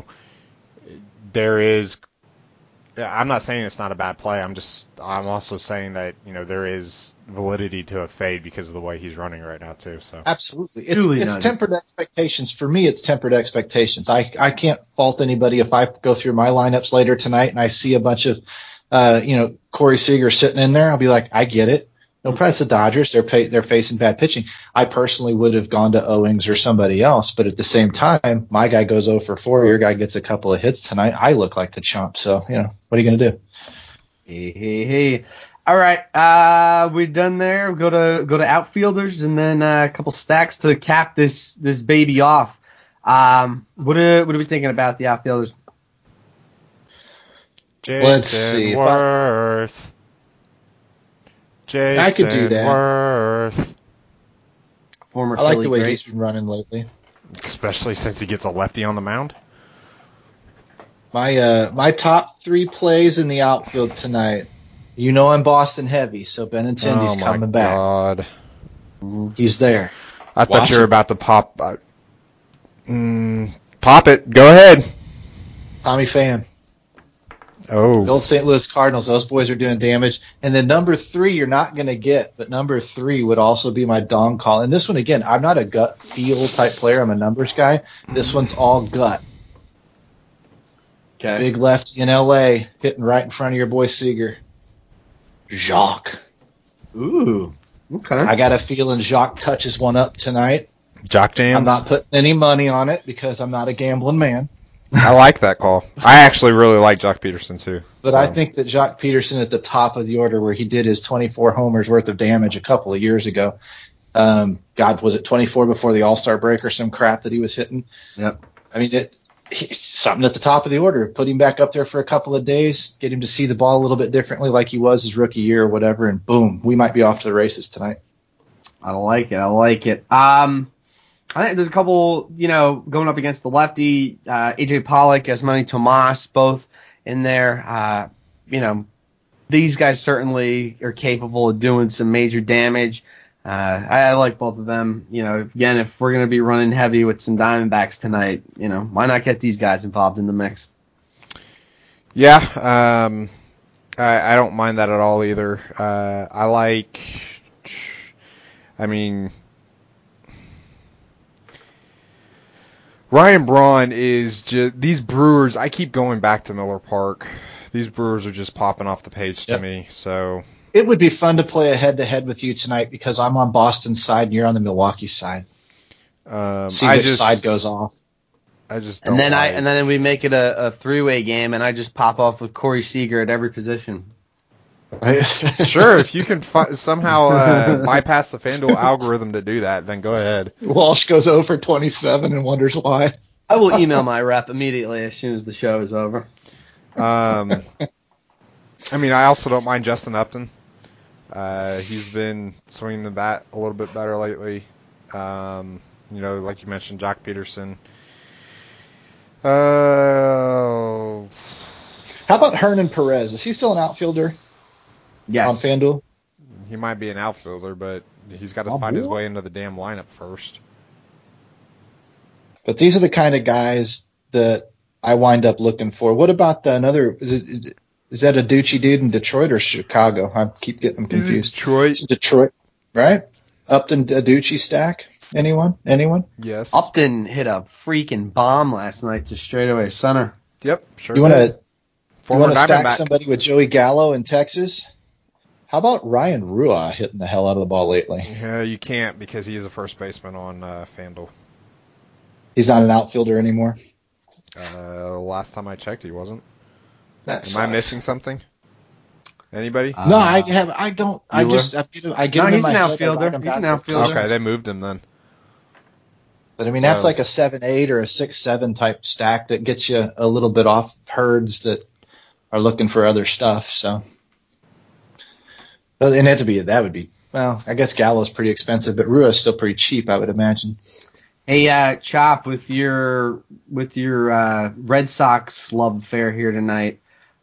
there is. I'm not saying it's not a bad play. I'm also saying that, there is validity to a fade because of the way he's running right now, too. So absolutely. It's tempered expectations. For me, it's tempered expectations. I can't fault anybody if I go through my lineups later tonight and I see a bunch of, Corey Seager sitting in there. I'll be like, I get it. No, probably it's the Dodgers. They're facing bad pitching. I personally would have gone to Owings or somebody else, but at the same time, my guy goes 0 for 4. Your guy gets a couple of hits tonight. I look like the chump. So, what are you going to do? Hey. All right. We're done there. Go to outfielders and then a couple stacks to cap this baby off. What are we thinking about the outfielders? Let's see. Worth. Jason I could do that. Worth. Former I like Philly the way great. he's been running lately. Especially since he gets a lefty on the mound. My top 3 plays in the outfield tonight. I'm Boston heavy, so Benintendi's coming back. God. He's there. I thought you were about to pop. Pop it. Go ahead. Tommy Pham. Oh. The old St. Louis Cardinals, those boys are doing damage. And then number 3 you're not going to get, but number 3 would also be my dong call. And this one, again, I'm not a gut feel type player. I'm a numbers guy. This one's all gut. Okay. Big lefty in L.A. hitting right in front of your boy Seager. Jacques. Ooh. Okay. I got a feeling Jacques touches one up tonight. Jock jams. I'm not putting any money on it because I'm not a gambling man. I like that call. I actually really like Jock Peterson, too. But I think that Jock Peterson at the top of the order where he did his 24 homers worth of damage a couple of years ago. Was it 24 before the All-Star break or some crap that he was hitting? Yep. I mean, something at the top of the order. Put him back up there for a couple of days, get him to see the ball a little bit differently like he was his rookie year or whatever, and boom, we might be off to the races tonight. I like it. I think there's a couple, going up against the lefty, AJ Pollock, Yasmani Tomas, both in there. These guys certainly are capable of doing some major damage. I like both of them. Again, if we're going to be running heavy with some Diamondbacks tonight, why not get these guys involved in the mix? Yeah, I don't mind that at all either. Ryan Braun is just, these Brewers, I keep going back to Miller Park. These Brewers are just popping off the page to me, so. It would be fun to play a head-to-head with you tonight because I'm on Boston's side and you're on the Milwaukee side. See which side goes off. I just don't and then we make it a 3-way game and I just pop off with Corey Seager at every position. Sure, if you can somehow bypass the FanDuel algorithm to do that, then go ahead. Walsh goes 0 for 27 and wonders why. I will email my rep immediately as soon as the show is over. I also don't mind Justin Upton. He's been swinging the bat a little bit better lately. Like you mentioned, Jock Peterson. How about Hernan Perez? Is he still an outfielder? Yes. On FanDuel? He might be an outfielder, but he's got to find his way into the damn lineup first. But these are the kind of guys that I wind up looking for. What about another? Is that a Ducci dude in Detroit or Chicago? I keep getting them confused. Detroit, right? Upton Ducci stack. Anyone? Yes. Upton hit a freaking bomb last night to straightaway center. Yep, sure. You want to stack somebody with Joey Gallo in Texas? How about Ryan Rua hitting the hell out of the ball lately? Yeah, you can't because he is a first baseman on FanDuel. He's not an outfielder anymore? Last time I checked, he wasn't. Am I missing something? Anybody? No, I don't. I get him in my head. He's an outfielder. He's an outfielder. Okay, they moved him then. But that's like a 7-8 or a 6-7 type stack that gets you a little bit off herds that are looking for other stuff. So, and that would be well. I guess Gallo's pretty expensive, but Rua's still pretty cheap, I would imagine. Hey, Chop, with your Red Sox love affair here tonight,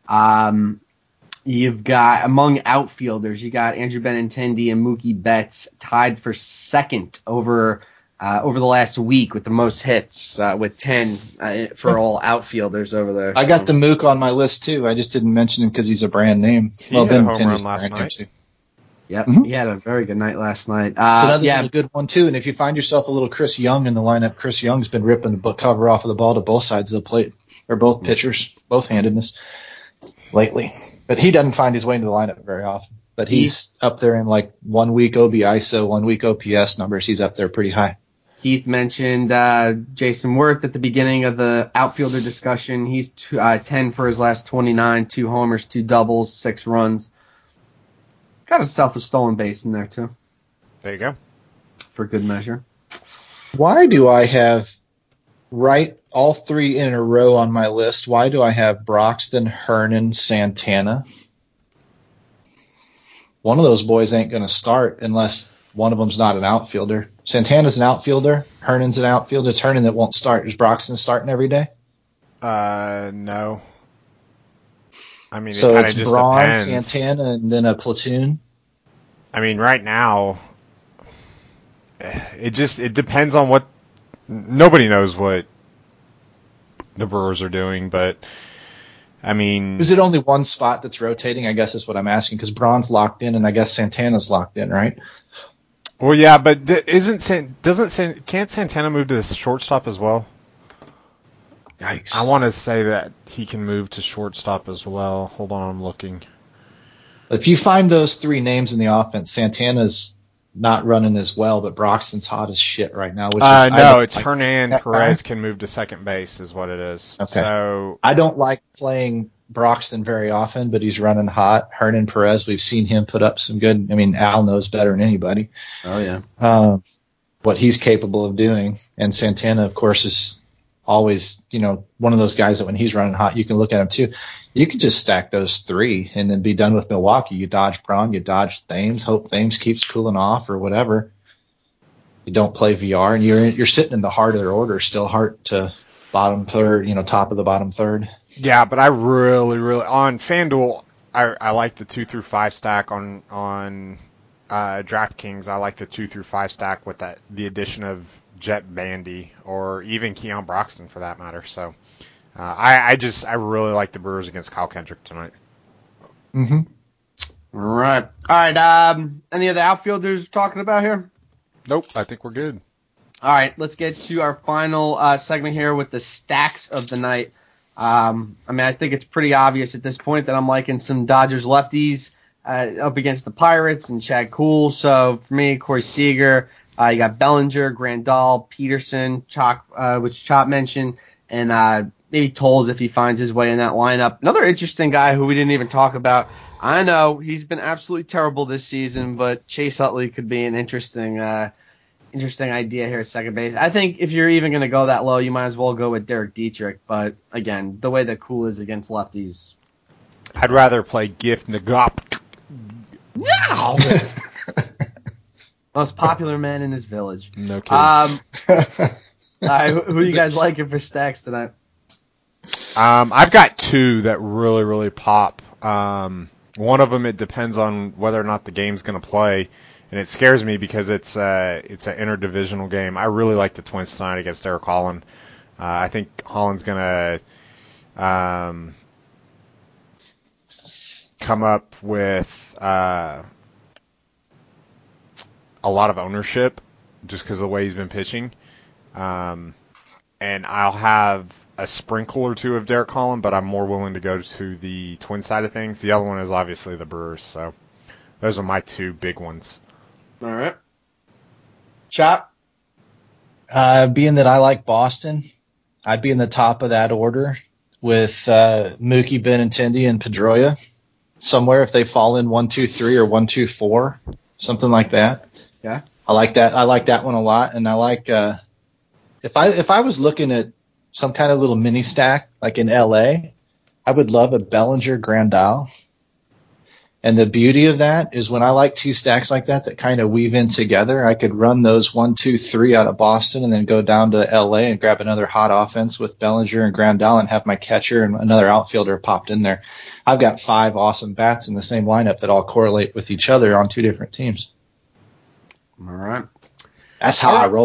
you've got among outfielders, you got Andrew Benintendi and Mookie Betts tied for second over over the last week with the most hits, with 10 for all outfielders over there. I got the Mook on my list too. I just didn't mention him because he's a brand name. He hit a home run last night. Yep, He had a very good night last night. It's another really good one too. And if you find yourself a little Chris Young in the lineup, Chris Young's been ripping the book cover off of the ball to both sides of the plate. They're both pitchers, both-handedness lately. But he doesn't find his way into the lineup very often. But he's up there in like 1 week OB ISO, 1 week OPS numbers. He's up there pretty high. Keith mentioned Jason Worth at the beginning of the outfielder discussion. He's 10 for his last 29, 2 homers, 2 doubles, 6 runs. Got himself a stolen base in there, too. There you go. For good measure. Why do I have all 3 in a row on my list? Why do I have Broxton, Hernan, Santana? One of those boys ain't going to start unless one of them's not an outfielder. Santana's an outfielder. Hernan's an outfielder. It's Hernan that won't start. Is Broxton starting every day? No. I mean, so it kind of it's just Braun, depends. Santana, and then a platoon. I mean, right now, it depends on what. Nobody knows what the Brewers are doing, but I mean, is it only one spot that's rotating? I guess is what I'm asking because Braun's locked in, and I guess Santana's locked in, right? Well, yeah, but can't Santana move to the shortstop as well? Yikes! I want to say that he can move to shortstop as well. Hold on, I'm looking. If you find those 3 names in the offense, Santana's not running as well, but Broxton's hot as shit right now. Which is, it's Hernan Perez can move to second base is what it is. Okay. So I don't like playing Broxton very often, but he's running hot. Hernan Perez, we've seen him put up some good. I mean, Al knows better than anybody. Oh yeah. What he's capable of doing, and Santana, of course, is always, one of those guys that when he's running hot, you can look at him too. You could just stack those 3 and then be done with Milwaukee. You dodge Braun, you dodge Thames, hope Thames keeps cooling off or whatever. You don't play VR, and you're sitting in the heart of their order, still heart to bottom third, top of the bottom third. Yeah, but I really on FanDuel, I like the 2 through 5 stack on DraftKings. I like the 2 through 5 stack with the addition of Jet Bandy or even Keon Broxton for that matter. So I really like the Brewers against Kyle Kendrick tonight. Mm-hmm. All right. Any of the outfielders talking about here? Nope. I think we're good. All right. Let's get to our final segment here with the stacks of the night. I think it's pretty obvious at this point that I'm liking some Dodgers lefties up against the Pirates and Chad Kuhl. So for me, Corey Seager. You got Bellinger, Grandal, Peterson, which Chop mentioned, and maybe Tolles if he finds his way in that lineup. Another interesting guy who we didn't even talk about. I know he's been absolutely terrible this season, but Chase Utley could be an interesting idea here at second base. I think if you're even going to go that low, you might as well go with Derek Dietrich. But again, the way that Kuhl is against lefties, I'd rather play Gift Nagop. No. Most popular man in his village. No kidding. All right, who you guys liking for stacks tonight? I've got 2 that really pop. One of them, it depends on whether or not the game's going to play, and it scares me because it's an interdivisional game. I really like the Twins tonight against Derek Holland. I think Holland's going to come up with a lot of ownership just because of the way he's been pitching. And I'll have a sprinkle or 2 of Derek Holland, but I'm more willing to go to the Twin side of things. The other one is obviously the Brewers. So those are my 2 big ones. All right. Chop? Being that I like Boston, I'd be in the top of that order with Mookie, Benintendi, and Pedroia. Somewhere if they fall in 1, 2, 3 or 1, 2, 4, something like that. Yeah. I like that. I like that one a lot, and I like if I was looking at some kind of little mini stack like in LA, I would love a Bellinger Grandal. And the beauty of that is when I like 2 stacks like that kind of weave in together, I could run those 1, 2, 3 out of Boston and then go down to LA and grab another hot offense with Bellinger and Grandal and have my catcher and another outfielder popped in there. I've got 5 awesome bats in the same lineup that all correlate with each other on 2 different teams. All right. That's how I roll.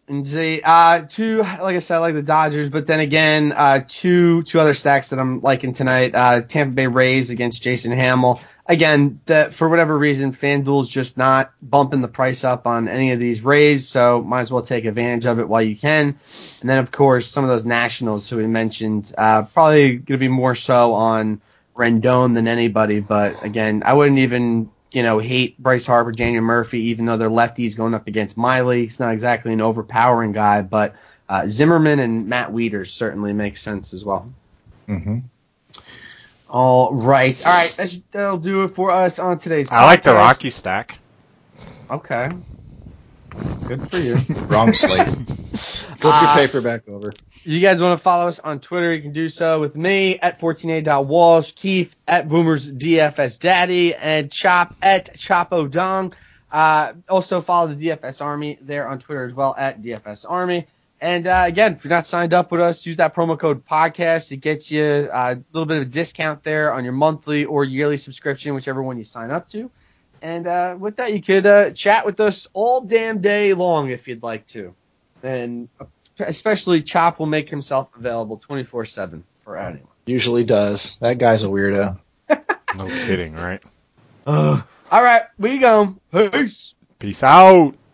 And see, two, like I said, I like the Dodgers, but then again, two other stacks that I'm liking tonight. Tampa Bay Rays against Jason Hamill. Again, for whatever reason, FanDuel's just not bumping the price up on any of these Rays, so might as well take advantage of it while you can. And then, of course, some of those Nationals who we mentioned, probably going to be more so on Rendon than anybody. But again, I wouldn't even hate Bryce Harper, Daniel Murphy, even though they're lefties going up against Miley. He's not exactly an overpowering guy, but Zimmerman and Matt Wieters certainly make sense as well. Mm-hmm. All right. That'll do it for us on today's podcast. I like the Rocky stack. Okay. Good for you. Wrong slate. Flip your paper back over. You guys want to follow us on Twitter, you can do so with me at 14a.walsh, Keith at BoomersDFSDaddy, and Chop at ChopO'Dong. Also follow the DFS Army there on Twitter as well at DFS Army. And again, if you're not signed up with us, use that promo code podcast. It gets you a little bit of a discount there on your monthly or yearly subscription, whichever one you sign up to. And with that, you could chat with us all damn day long if you'd like to. And especially Chop will make himself available 24/7 for anyone. Usually does. That guy's a weirdo. No kidding, right? All right, we go. Peace. Peace out.